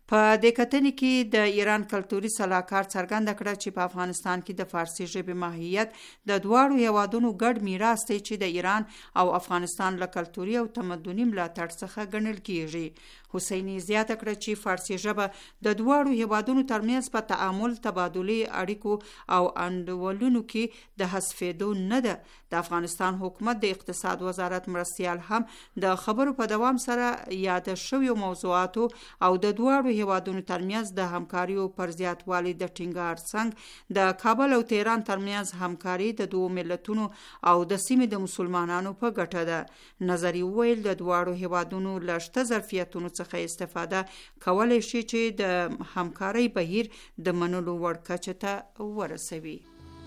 S12: په دې کتنې کې د ایران کلتوري سلاکار څرګنده کړه چې په افغانستان کې د فارسي ژبې ماهیت د دواړو هیوادونو ګډ میراث دی چې د ایران او افغانستان له کلتوري او تمدني ملاتړ څخه ګڼل کیږي. حسیني زیاته کړه چې فارسي ژبه د دواړو هیوادونو ترمنځ په تعامل، تبادلې، اړیکو او انډولونو کې د حذفېدو نه ده. د افغانستان حکومت د اقتصاد وزارت مرستیال هم د خبرو په دوام سره یاد شویو موضوعاتو او د دواړو هیوادونو ترمنځ د همکاریو پر زیاتوالي د ټینګار څنګ د کابل او تهران ترمنځ همکاري د دوه ملتونو او د سیمې د مسلمانانو په ګټه ده. نظری ویل د دواړو هیوادونو له شته ظرفیتونو څخه استفاده کولای شي چې د همکارۍ بهیر د منلو وړ کچه ته ورسوي.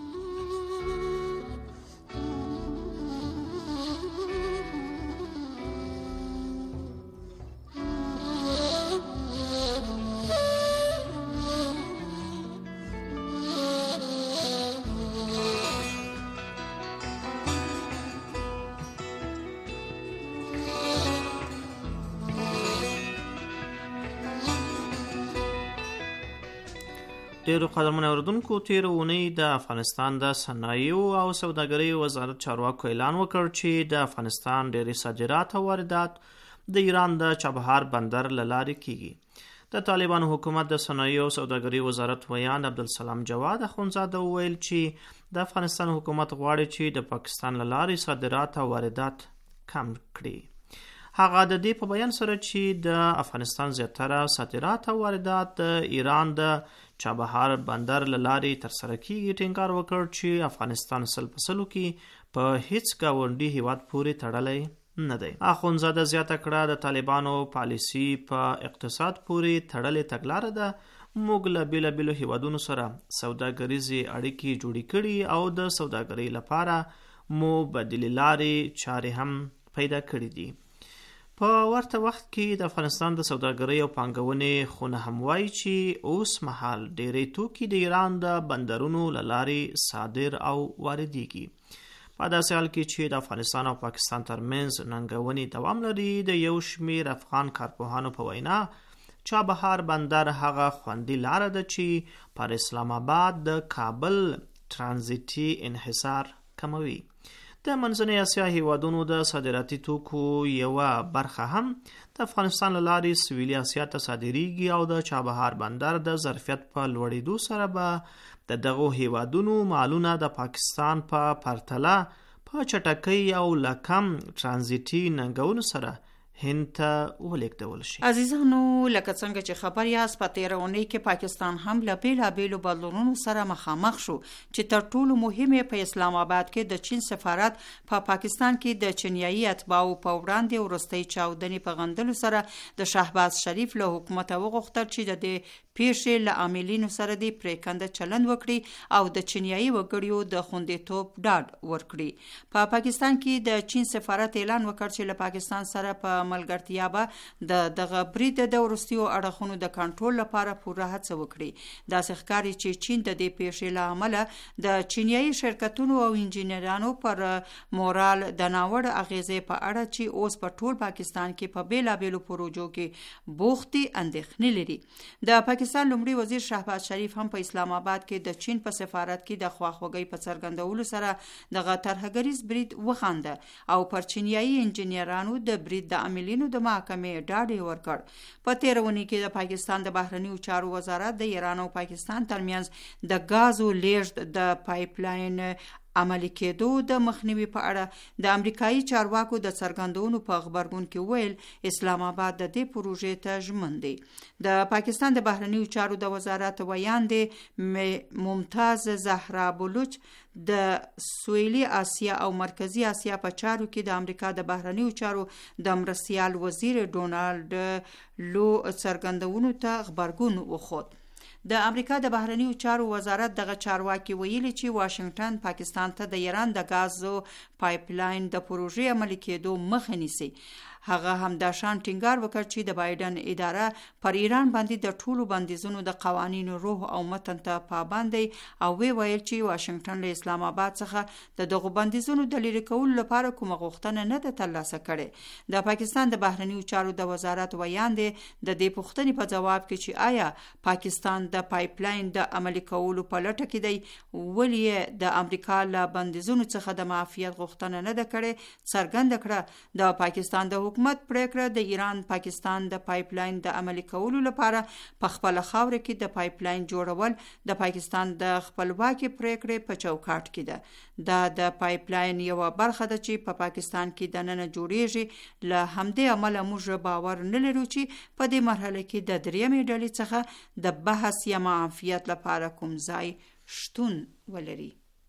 S13: ډیرو قدرمن اوردونکو، تیر اونۍ د افغانستان د صنایعو او سوداګرۍ وزارت چارواکو اعلان وکړ چې د افغانستان ډیری صادرات او واردات د ایران د چابهار بندر له لارې کیږي. د طالبانو حکومت د صنایعو او سوداګرۍ وزارت ویان عبدالسلام جواد اخونزاده وویل چې د افغانستان حکومت غواړي چې د پاکستان له لارې صادرات او واردات کم کړي. هغه د دې په بیان سره چې د افغانستان زیاتره صادرات او واردات د ایران د چابهار بندر له لارې ترسره کیږي ټینګار وکړ چې افغانستان 100% کې په هیڅ ګاونډي هیواد پورې تړلی نه دی. اخونزاده زیاته کړه د طالبانو پالیسی په اقتصاد پورې تړلې تګلاره ده. موږ له بیلابیلو هیوادونو سره سوداګریزې اړیکې جوړې کړي او د سوداګرۍ لپاره مو بدیلې لارې چارې هم پیدا کړې دي. په ورته وخت کې د افغانستان د سوداګرۍ او پانګونې خونه هم وایي چې اوس مهال ډېری توکي د ایران د بندرونو له لارې صادر او واردېږي. په داسې حال کې چې د افغانستان او پاکستان ترمنځ ننګونې دوام لري، د یو شمېر افغان کارپوهانو په وینا چابهار بندر هغه خوندي لاره ده چې پر اسلام آباد د کابل ترانزیتي انحصار کموي. د منځنۍ اسیا هیوادونو د صادراتي توکو یوه برخه هم د افغانستان له لارې سویلي اسیا ته صادریږي او د چابهار بندر د ظرفیت په لوړېدو سره به د دغو هیوادونو مالونه د پاکستان په پرتله په چټکۍ او له کم ترانزیتي ننګونو سره هند ته ولېږدول شي.
S12: عزیزانو، لکه څنګه چې خبر یاست، په تېره اونۍ کې پاکستان هم له بېلابېلو بدلونونو سره مخامخ شو چې تر ټولو مهم په اسلام آباد کې د چین سفارت په پاکستان کې د چینیایي اتباعو په وړاندې وروستۍ چاودنې په غندلو سره د شهباز شریف له حکومته وغوښتل چې د دې پیښې له عاملینو سره د پرېکنده چلند وکړي او د چینیایي وګړیو د خوندیتوب ډاډ ورکړي. په پاکستان کې د چین سفارت اعلان وکړ چې له پاکستان سره په ملګرتیا به د دغه برید د وروستیو اړخونو د کنټرول لپاره پوره هڅه وکړي. داسې ښکاري چې چین د دې پیښې له امله د چینیایي شرکتونو او انجینرانو پر مورال د ناوړه اغیزې په اړه چې اوس په ټول پاکستان کې په بیلابیلو پروژو کې بوختي اندېښنې لري. د پاکستان لومړي وزیر شهباز شریف هم په اسلام آباد کې د چین په سفارت کې د خواخوږۍ په څرګندولو سره دغه ترهګریز برید وخانده او پر چینیایي انجینرانو د برید د عاملینو د محکمې ډاډ ورکړ. په تېره اونۍ کې د پاکستان د بهرنیو چارو وزارت د ایران او پاکستان ترمنځ د غازو لیږد د پایپ لاین عملي کېدو د مخنیوي په اړه د امریکایي چارواکو د څرګندونو په خبرګون کې ویل اسلام آباد د دې پروژې ته ژمن دی. د پاکستان د بهرنیو چارو د وزارت ویان دی ممتاز زهرا بلوچ د سویلي اسیا او مرکزی اسیا په چارو کې د امریکا د بهرنیو چارو د مرستیال وزیر ډونالډ لو څرګندونو ته خبرګون وښود. د امریکا د بهرنیو چارو وزارت دغه چارواکي ویلي چې واشنگټن پاکستان ته د ایران د غازو پایپ لاین د پروژې عملي کېدو مخه نیسي. هغه هم د شان ټینګار وکړ چې د بایدن اداره پر ایران باندې د ټولو بندیزونو د قوانینو روح او متن ته پابند دی او ویل چې واشنگټن له اسلام آباد څخه د دغه بندیزونو د لرې کولو لپاره کومه غوښتنه نه ده ترلاسه کړې. د پاکستان د بهرنیو چارو د وزارت ویاند د دې پوښتنې په جواب کې چې آیا پاکستان د پایپلاین د عملي کولو په لټه کې دی ولې د امریکا له بندیزونو څخه د معافیت غوښتنه نه ده کړې، څرګنده کړه د پاکستان د حکومت پریکړه د ایران پاکستان د پایپلاین د عملي کولو لپاره په خپل خاوره کې د پایپلاین جوړول د پاکستان د خپلواکي پریکړې په چوکاټ کې ده. دا د پایپلاین یو برخه ده چې په پاکستان کې د نن جوړیږي. له همدې عمله موږ باور نه لرو چې په دې مرحله کې د دریمې ډلې څخه د بحث یا معافیت لپاره کوم ځای شتون ولري.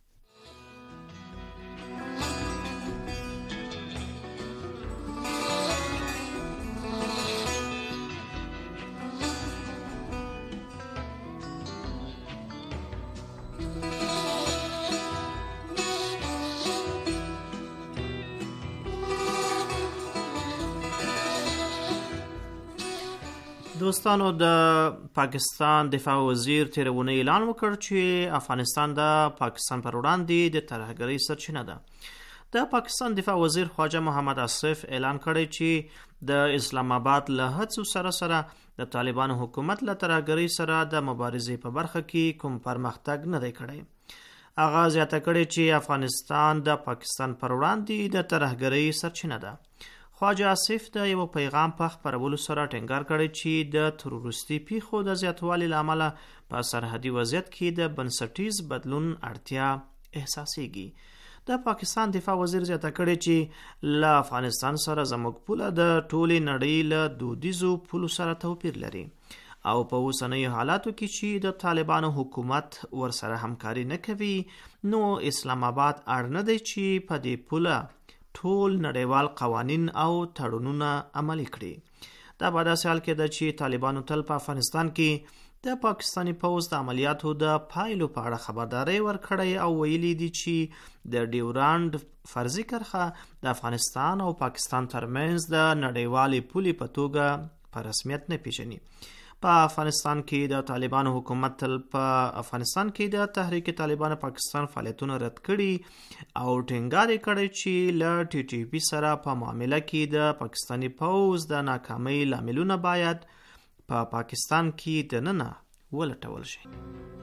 S13: دوستانو، د پاکستان دفاع وزیر تیرونه اعلان وکړ چې افغانستان د پاکستان پر وړاندې د ترهګرۍ سرچینه ده. د پاکستان دفاع وزیر خواجه محمد آصف اعلان کړی چې د اسلام آباد له هڅو سره سره د طالبانو حکومت له ترهګرۍ سره د مبارزې په برخه کې کوم پرمختګ نه دی کړی. هغه زیاته کړی چې افغانستان د پاکستان پر وړاندې د ترهګرۍ سرچینه ده. خواجه آصف د یو پیغام په خپرولو سره ټینګار کړی چې د تروریستي پیښو د زیاتوالي له امله په سرحدي وضعیت کې د بنسټیز بدلون اړتیا احساسېږي. د پاکستان دفاع وزیر زیاته کړی چې له افغانستان سره زموږ پوله د ټولې نړۍ له دودیزو پولو سره توپیر لري او په اوسنیو حالاتو کې چې د طالبانو حکومت ورسره همکاري نه کوي نو اسلام آباد اړ نه دی چې په دې پوله ټول نړیوال قوانین او تړونونه عملي کړي. دا په داسې حال کې ده چې طالبانو تل په افغانستان کې د پاکستاني پوځ د عملیاتو د پایلو په اړه خبرداری ورکړی او ویلي دي چې د ډیورانډ فرضي کرښه د افغانستان او پاکستان ترمنځ د نړیوالې پولې په توګه په رسمیت نه پیژني. په افغانستان کې د طالبانو حکومت تل په افغانستان کې د تحریک طالبان پاکستان فعالیتونه رد کړي او ټینګار کړي چې له ټي ټي پی سره په معامله کې د پاکستاني پوځ د ناکامۍ لاملونه باید په پاکستان کې دننه ولټول شي.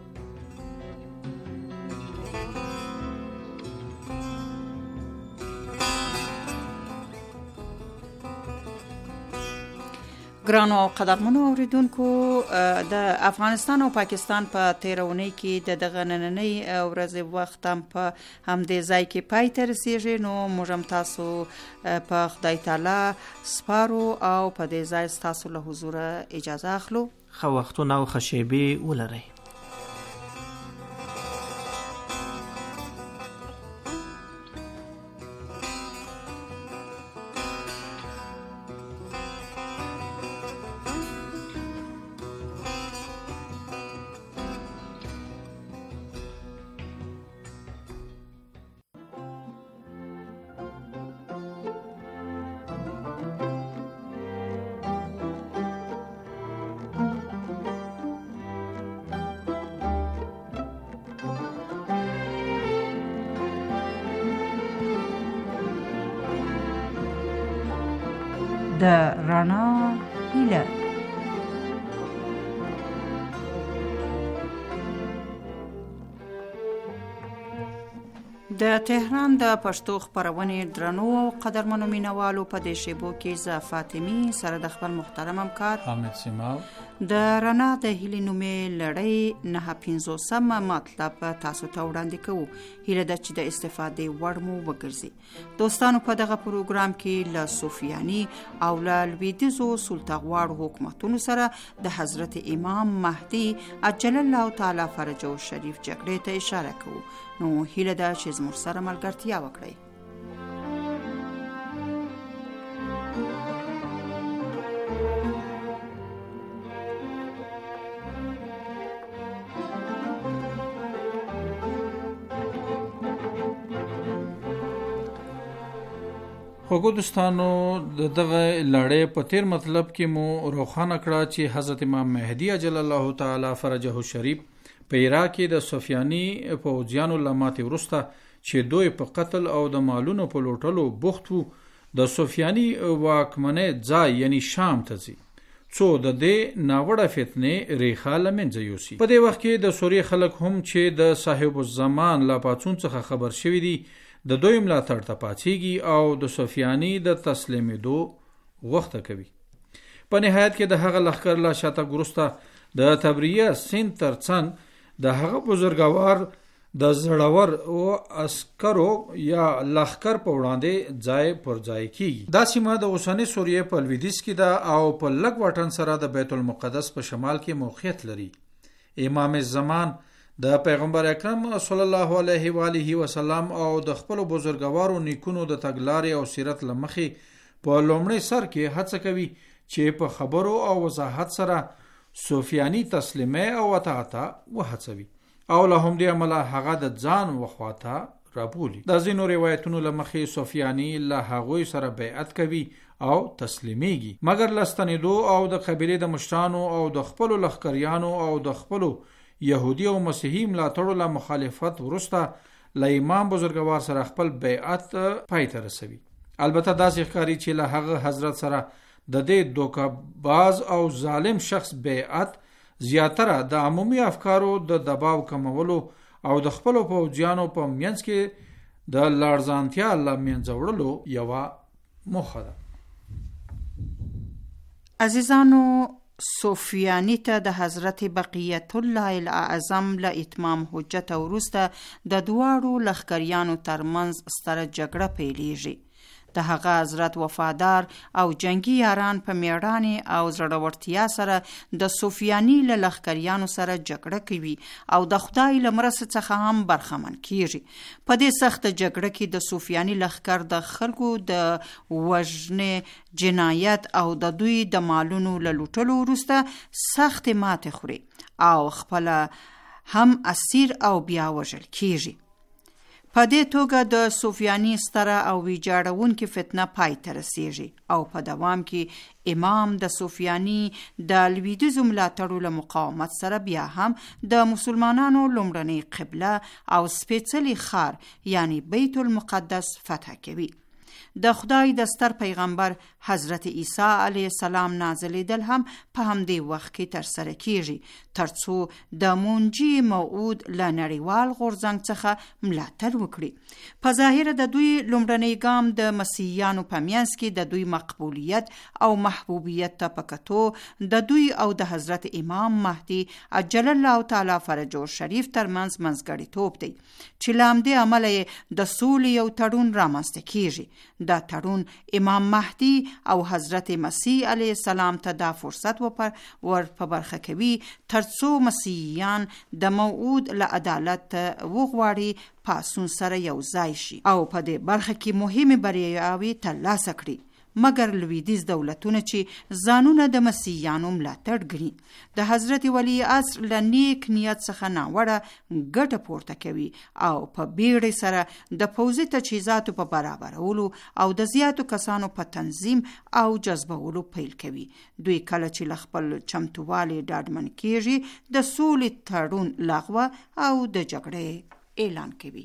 S12: ګرانو او قدرمنو اوریدونکو، د افغانستان او پاکستان په تیرونی کې د دغه نننۍ ورځې وخت هم په همدې ځای کې پای ته رسیږي. نو موږ هم تاسو په خدای تعالی سپارو او په دې ځای تاسو له حضور اجازه اخلو.
S13: ښه وختونه او ښه شیبې ولرئ.
S12: د رڼا هیله. د تهران د پښتو خبرونې درنو او قدرمنو مینوالو په دې شیبو کې ز فاطمی سره د خپل محترم همکار
S4: حامد سیماو
S12: د رڼا د هیلې نومې لړۍ 950 مطلب تاسو ته وړاندې کوو. هیله ده چې د استفادې وړ مو وګرځي. دوستانو، په دغه پروګرام کې له صوفیاني او له لویدیځو سلطغواړو حکومتونو سره د حضرت امام مهدي عجل الله تعالی فرجه شریف جګړې ته اشاره کوو. نو هیله ده چې زموږ سره ملګرتیا وکړئ.
S4: خوږو دوستانو دغه لړۍ په تیر مطلب کې مو روښانه کړه چې حضرت امام مهدي اجل الله تعالی فرجه الشریف په عراق کې د سفیانی پوځیانو له ماتې وروسته چې دوی په قتل او د مالونو په لوټلو بوخت وو د سفیانی واکمنۍ ځای یعنی شام ته ځي څو د دې ناوړه فتنې ریښه له منځه یوسي. په دې وخت کې د سوریې خلک هم چې د صاحب الزمان له پاڅون څخه خبر شوي دي د دوی ملاتړ ته پاڅیږي او د سفیانی د تسلیمېدو غوښتنه کوي. په نهایت کې د هغه لښکر له شاتګ وروسته د تبریه سیند ترڅنګ د هغه بزرګوار د زړور او عسکرو یا لښکر په وړاندې ځای پر ځای کیږي. دا سیمه د اوسنۍ سوریې په لویدیځ کې ده او په لږ واټن سره د بیت المقدس په شمال کې موقعیت لري. امام زمان د پیغمبر اکرم صلی الله علیه و آله وسلم او د خپل بزرګوارو نیکونو د تګلارې او سیرت لمخې په لومړي سر کې هڅه کوي چې په خبرو او وضاحت سره سفیانی تسلیمه او اطاعت وهڅوي او له همدې عمله هغه د ځان وخواته رابولي. د ځینو روایتونو لمخې سفیانی له هغوی سره بیعت کوي او تسلیمیږي، مګر لستنیدو او د قبیلې د مشرانو او د خپل لښکریانو او د خپل یهودي او مسیحي ملاتړو له مخالفت وروسته له امام بزرګوار سره خپل بیعت پای ته رسوي. البته داسې ښکاري چې له هغه حضرت سره د دې دوکه‌باز او ظالم شخص بیعت زیاتره د عمومي افکارو د دباو کمولو او د خپل پوځیانو په منځ کې د لړزانتیا له منځه وړلو یوه موخه ده.
S12: عزیزانو، سفیانی ته د حضرت بقیت الله الاعظم له اتمام حجت وروسته د دواړو لښکریانو ترمنځ ستره جګړه پیلیږي. د هغه حضرت وفادار او جنگی یاران په میړانې او زړورتیا سره د سفیانی له لښکریانو سره جګړه کوي او د خدای له مرسته څخه هم برخمن کیږي. په دې سخت جګړه کې د سفیانی لښکر د خلکو د وژنې، جنایت او د دوی د مالونو له لوټلو وروسته سخت ماتې خوري او خپل هم اسیر او بیا وژل کیږي. په دې توګه د سفیانی ستره او ویجاړونکې فتنه پای ته رسیږي او په دوام کې امام د سفیانی د لویدیځو ملاتړو له مقاومت سره بیا هم د مسلمانانو لومړنۍ قبله او سپېڅلي ښار یعنی بیت المقدس فتح کوي. د خدای د ستر پیغمبر حضرت عیسی علیه السلام نازلیدل هم په همدې وخت کې ترسره کیږي ترڅو د منجي موعود له نړیوال غورځنګ څخه ملاتړ وکړي. په ظاهر د دوی لومړنی ګام د مسیحیانو په منځ کې د دوی مقبولیت او محبوبیت ته په کتو د دوی او د حضرت امام مهدي عجل الله تعالی فرجه الشریف ترمنځ منځګړیتوب دی چې له همدې امله د سولې یو تړون رامنځته کیږي. دا تړون امام مهدي او حضرت مسیح علیه السلام ته دا فرصت ور په برخه کوي ترڅو مسیحیان د موعود له عدالت وغواړي پاسون سره یو ځای شي او په دې برخه کې مهمه بریاوې ترلاسه کړي. مګر لویدیځ دولتونه چې ځانونه د مسیحیانو ملاتړ ګڼي د حضرت ولی عصر له نیک نیت څخه ناوړه ګټه پورته کوي او په بیړې سره د پوځي تجهیزاتو په برابرولو او د زیاتو کسانو په تنظیم او جذبولو پیل کوي. دوی کله چې له خپل چمتووالي ډاډمن کیږي د سولې تړون لغوه او د جګړې اعلان کوي.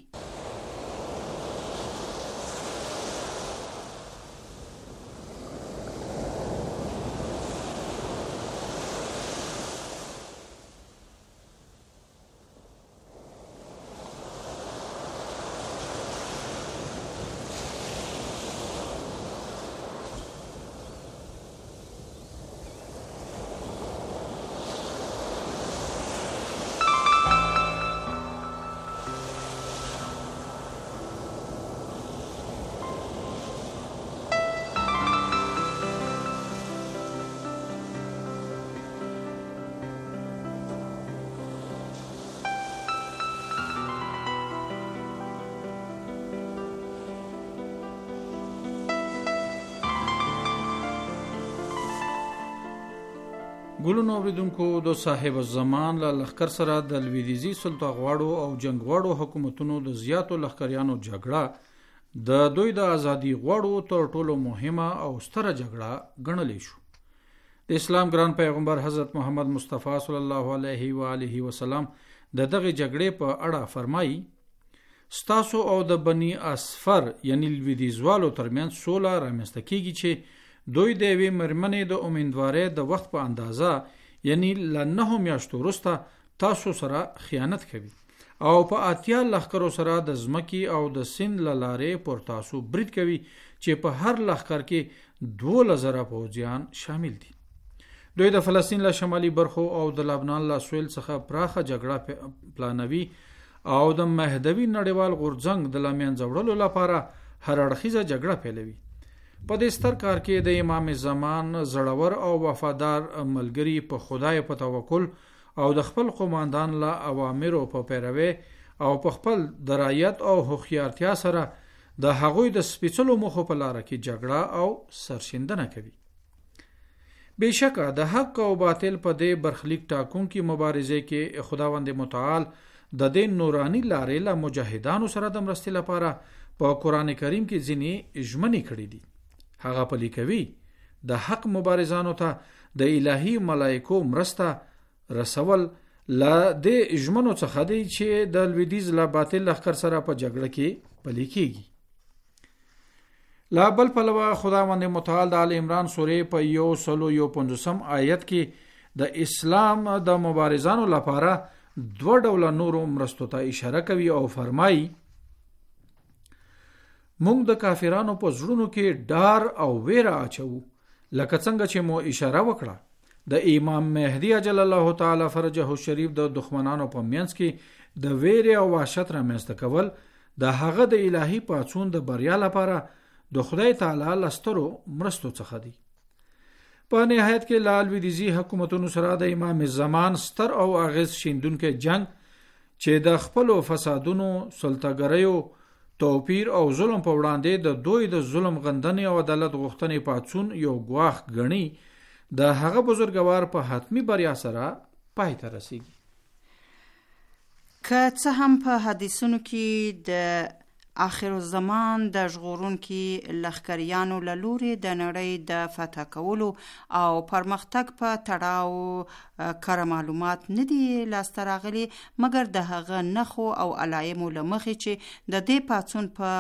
S4: ګلونو اوریدونکو، د صاحب الزمان له لښکر سره د لویدیځي سلطه غواړو او جنگ غواړو حکومتونو د زیاتو لښکریانو جګړه د دوی د ازادي غوړو تر ټولو مهمه او ستره جګړه ګڼلی شو. د اسلام ګران پیغمبر حضرت محمد مصطفی صلی الله علیه و آله وسلم د دغه جګړې په اړه فرمایي ستاسو او د بنی اصفر یعنی لویدیځوالو ترمنځ سوله رامنځته کیږي چې دوی د یوې مېرمنې د امیندوارۍ د وخت په اندازه یعنی له 9 میاشتو وروسته تاسو سره خیانت کوي او په اتیا لښکرو سره د ځمکې او د سیند له لارې پر تاسو برید کوي چې په هر لښکر کې 2000 پوځیان شامل دي. دوی د فلسطین له شمالي برخو او د لبنان له سویل څخه پراخه جګړه پلانوي او د مهدوي نړیوال غورځنګ د لمنځه وړلو لپاره هر اړخیزه جګړه پیلوي. په دې ستر کار کې د امام زمان زړور او وفادار ملګری په خدای په توکل او د خپل قوماندان له اوامرو په پیروي او په خپل درایت او هوښیارتیا سره د هغوی د سپېڅلو موخو په لاره کې جګړه او سرښندنه کوي. بېشکه د حق او باطل په دې برخلیک ټاکونکي مبارزې کې خداوند متعال د دې نوراني لارې له مجاهدانو سره د مرستې لپاره په قرآن کریم کې ځینې ژمنې کړې دي. هغه پلي کوي د حق مبارزانو ته د الهي ملائکو مرسته رسول له دې ژمنو څخه دی چې د لویدیځ له باطل لښکر سره په جګړه کې پلي کیږي. لا بل پلوه خداوند متعال د آل عمران سورې په 115 آیت کې د اسلام د مبارزانو لپاره 2 ډوله نورو مرستو ته اشاره کوي او فرمایي موږ د کافرانو په زړونو کې ډار او ویره اچو لکه څنګه چې مو اشاره وکړه د امام مهدی اجل الله تعالی فرجه الشریف د دښمنانو په منځ کې د ویره او وحشت رامنځته کول د هغه د الهي پاڅون د بریا لپاره د خدای تعالی لسترو مرستو څخه دی. په نهایت کې لال لویدیځي حکومتونو سره د امام زمان ستر او اغیز شیندونکو جنگ چې د خپل فسادونو سلطګریو توپیر او ظلم په وړاندې د دوی د ظلم غندنې او عدالت غوښتنې پاتون یو غواخ غني د هغه بزرګوار په حتمی بریا سره پای ته رسیږي.
S12: که څه هم په حدیثونو کې د آخر الزمان د ژغورونکي لښکریانو له لوري د نړۍ د فتح کولو او پرمختګ په تړاو کره معلومات نه دي لاسته راغلي، مګر د هغه نښو او علایمو له مخې چې د دې پاڅون په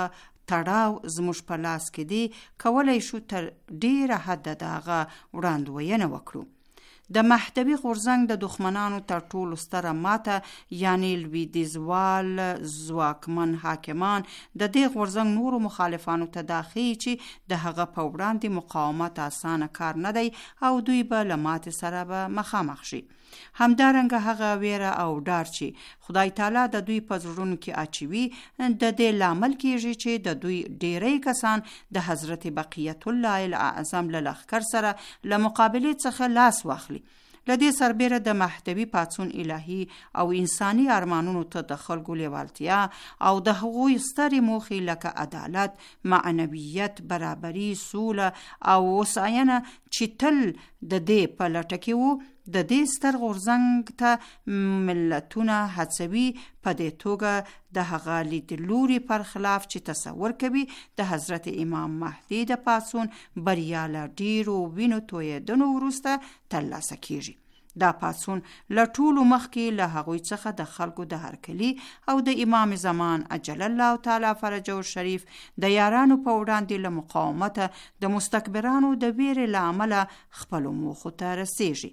S12: تړاو زموږ په لاس کې دي کولی شو تر ډیره حده د هغه وړاندوینه وکړو. د مهدوي غورځنګ د دښمنانو تر ټولو ستره ماته یعنی لویدیځوال ځواکمن حاکمان د دې غورځنګ نورو مخالفانو ته دا ښیي چې د هغه په وړاندې مقاومت اسانه کار نه دی او دوی به له ماتې سره به مخامخ شي. همدارنګه هغه ویره او ډار چې خدای تعالی د دوی په زړونو کې اچوي د دې لامل کیږي چې د دوی ډیری کسان د حضرت بقیت الله الاعظم له لښکر سره له مقابلې څخه لاس واخلي. لدې سربیره د مهدوي پاڅون الهي او انساني ارمانونو ته د خلکو لیوالتیا او د هغوی سترې موخې لکه عدالت، معنویت، برابري، سوله او وساینه چې تل د دې په لټه کې وو د دې ستر غورځنګ ته ملتونه هڅوي په دې توګه د هغه لیدلوري پر خلاف چې تصور کوي د حضرت امام مهدي د پاڅون بریا له ډیرو وینو تویېدنو وروسته ترلاسه کیږي. دا پاڅون له ټولو مخکې له هغوی څخه د خلکو د هرکلي او د امام زمان اجل الله تعالی فرجه الشریف د یارانو په وړاندې له مقاومته د مستکبرانو د ویرې له امله خپلو موخو ته رسیږي.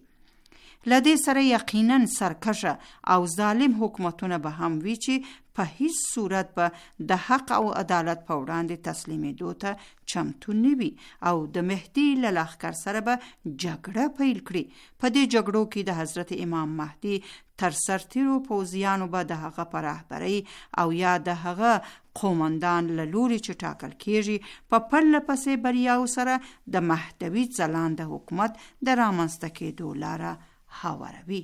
S12: لدې سره یقینا سرکشه او ظالم حکومتونه به هم وي چې په هیڅ صورت به د حق او عدالت په وړاندې تسلیمېدو ته چمتو نه وي او د مهدي له لښکر سره به جګړه پیل کړي. په دې جګړو کې د حضرت امام مهدي تر سرتیرو پوځیانو به د هغه په رهبرۍ او یا د هغه قومندان له لوري چې ټاکل کېږي په پرله پسې بریاو سره د مهدوي ځلانده حکومت د رامنځته کېدو لاره هواروي.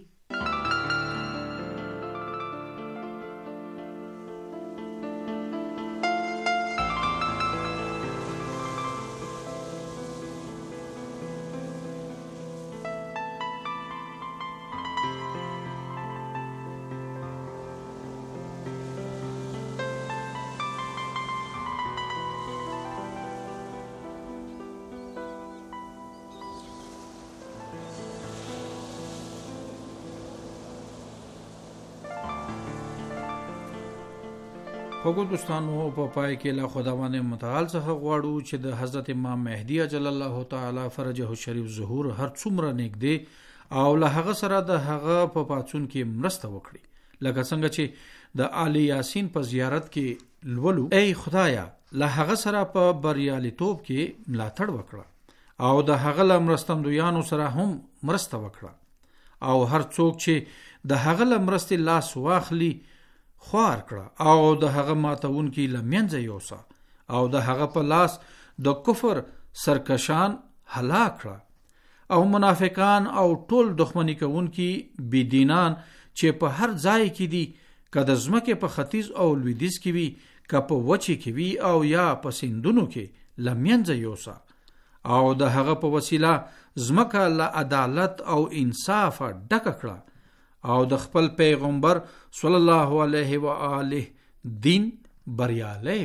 S4: خوږو دوستانو په پای کې له خداوند متعال څخه غواړو چې د حضرت امام مهدی اجل الله تعالی فرجه الشریف ظهور هر څومره نږدې او له هغه سره د هغه په پاتون کې مرسته وکړي، لکه څنګه چې د علی یاسین په زیارت کې لولو ای خدایا له هغه سره په بریالیتوب کې ملاتړ وکړه او د هغه له مرستندویانو سره هم مرسته وکړه او هر څوک چې د هغه له مرستې لاس واخلي خوار کړه او د هغه ماتون کې لمنځه یوسه او د هغه په لاس د کفر سرکشان هلاک کړه او منافقان او ټول دښمنی کوونکي بيدینان چې په هر ځای کې دي، که د ځمکې په ختیځ او لویدیځ کې وي، که په وچې کې وي او یا په سیندونو کې، لمنځه یوسه او د هغه په وسیله ځمکه له عدالت او انصاف ډکه کړه او د خپل پیغمبر صلی الله علیه و آله دین بریالی.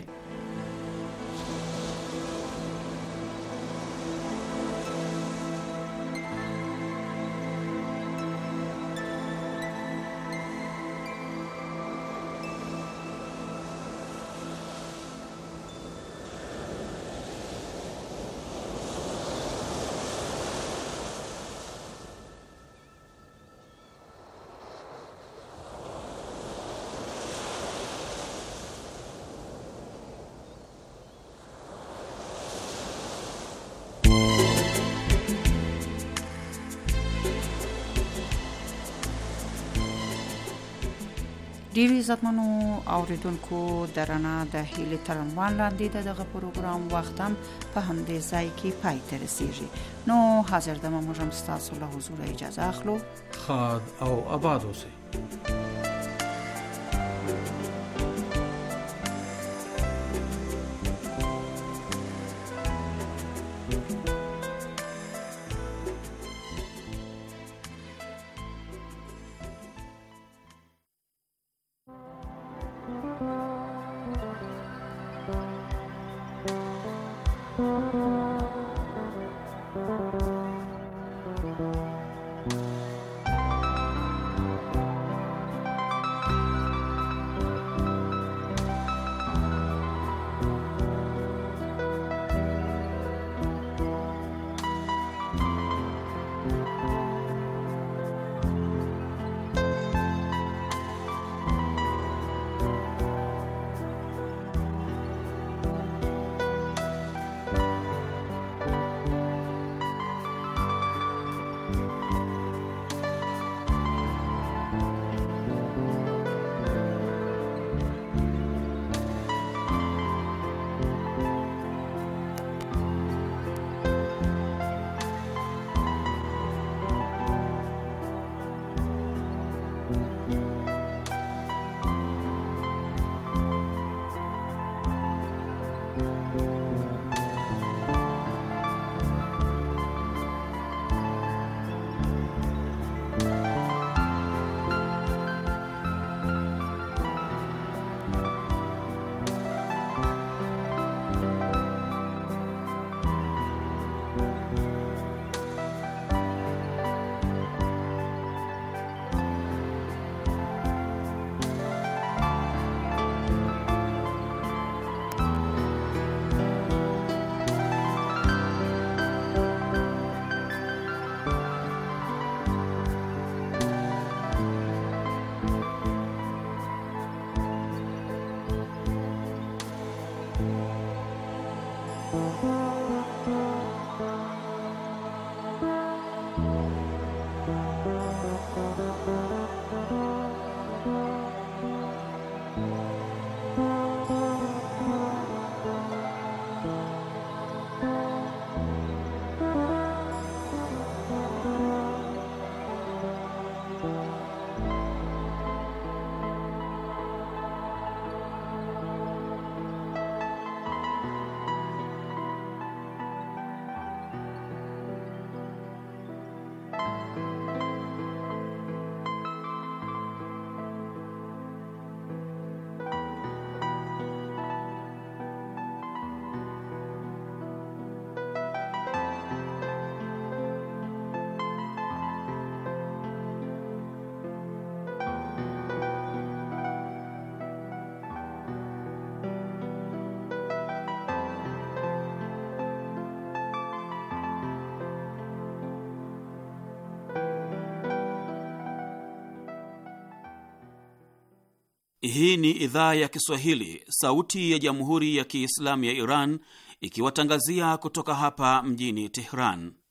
S12: ډیری عزتمنو اوریدونکو درنه د هیله ترنوان لاندې دغه پروګرام وخت هم په همدې ځای کې پای ته رسیږي. نو حاضر د موږ هم تاسو له حضور اجازه اخلو.
S4: خاد او آباد اوسئ.
S14: Hii ni idhaa ya Kiswahili, sauti ya Jamhuri ya Kiislamu ya Iran, ikiwatangazia kutoka hapa mjini Tehran.